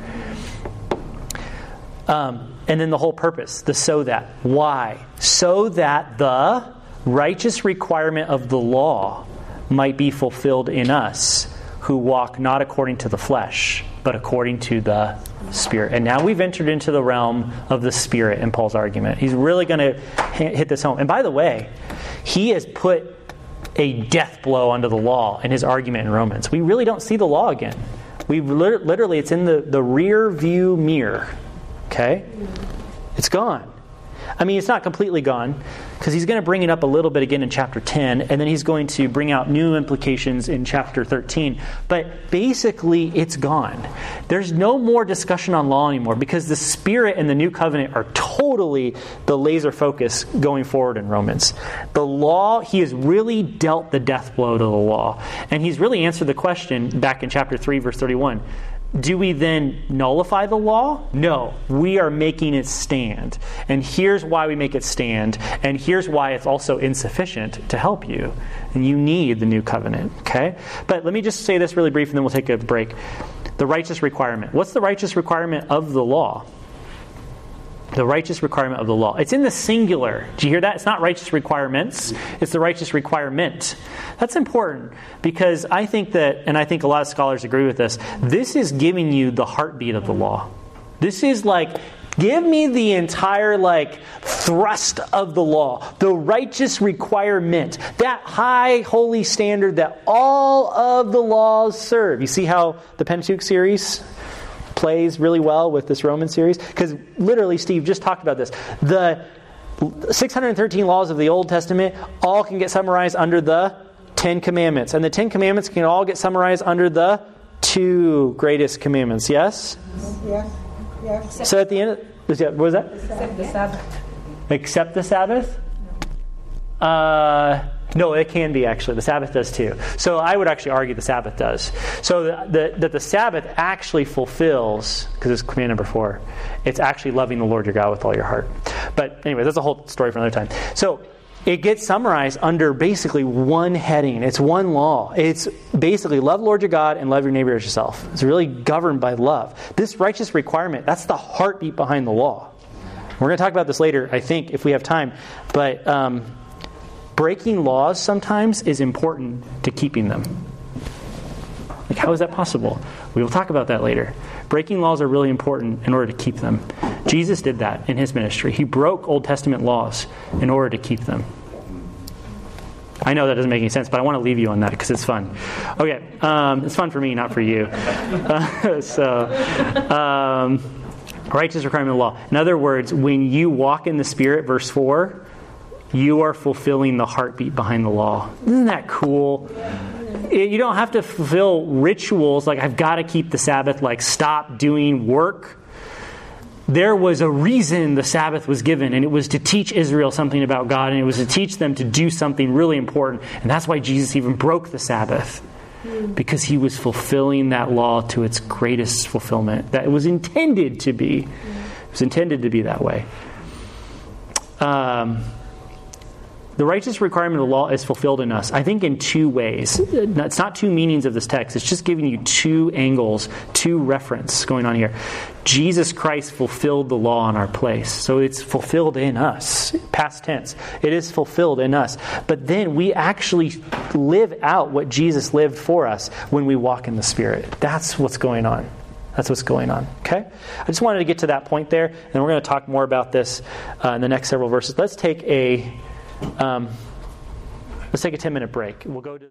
Um, and then the whole purpose, the so that. Why? So that the righteous requirement of the law might be fulfilled in us who walk not according to the flesh, but according to the Spirit. And now we've entered into the realm of the Spirit in Paul's argument. He's really going to hit this home. And by the way, he has put a death blow under the law in his argument in Romans. We really don't see the law again. We literally, it's in the, the rear view mirror. Okay? It's gone. I mean, it's not completely gone, because he's going to bring it up a little bit again in chapter ten, and then he's going to bring out new implications in chapter thirteen. But basically, it's gone. There's no more discussion on law anymore, because the Spirit and the new covenant are totally the laser focus going forward in Romans. The law, he has really dealt the death blow to the law. And he's really answered the question back in chapter three, verse thirty-one. Do we then nullify the law? No. We are making it stand. And here's why we make it stand. And here's why it's also insufficient to help you. And you need the new covenant. Okay? But let me just say this really brief and then we'll take a break. The righteous requirement. What's the righteous requirement of the law? The righteous requirement of the law. It's in the singular. Do you hear that? It's not righteous requirements. It's the righteous requirement. That's important because I think that, and I think a lot of scholars agree with this, this is giving you the heartbeat of the law. This is like, give me the entire like thrust of the law, the righteous requirement, that high holy standard that all of the laws serve. You see how the Pentateuch series plays really well with this Roman series? Because literally, Steve just talked about this. The six hundred thirteen laws of the Old Testament all can get summarized under the Ten Commandments. And the Ten Commandments can all get summarized under the two greatest commandments. Yes? Yes. Yes. So at the end of, what was that? Except the Sabbath. Except the Sabbath? Uh, no, it can be actually. The Sabbath does too. So I would actually argue the Sabbath does. So the, the, that the Sabbath actually fulfills, because it's command number four, it's actually loving the Lord your God with all your heart. But anyway, that's a whole story for another time. So it gets summarized under basically one heading. It's one law. It's basically love the Lord your God and love your neighbor as yourself. It's really governed by love. This righteous requirement, that's the heartbeat behind the law. We're going to talk about this later, I think, if we have time. But um, breaking laws sometimes is important to keeping them. Like, how is that possible? We will talk about that later. Breaking laws are really important in order to keep them. Jesus did that in his ministry. He broke Old Testament laws in order to keep them. I know that doesn't make any sense, but I want to leave you on that because it's fun. Okay, um, it's fun for me, not for you. Uh, so, um, righteous requirement of the law. In other words, when you walk in the Spirit, verse four, you are fulfilling the heartbeat behind the law. Isn't that cool? You don't have to fulfill rituals like I've got to keep the Sabbath, like stop doing work. There was a reason the Sabbath was given, and it was to teach Israel something about God, and it was to teach them to do something really important. And that's why Jesus even broke the Sabbath, because he was fulfilling that law to its greatest fulfillment. That it was intended to be. It was intended to be that way. Um... The righteous requirement of the law is fulfilled in us, I think, in two ways. It's not two meanings of this text. It's just giving you two angles, two reference going on here. Jesus Christ fulfilled the law in our place. So it's fulfilled in us. Past tense. It is fulfilled in us. But then we actually live out what Jesus lived for us when we walk in the Spirit. That's what's going on. That's what's going on. Okay? I just wanted to get to that point there. And we're going to talk more about this uh, in the next several verses. Let's take a... Um, let's take a ten minute break. We'll go to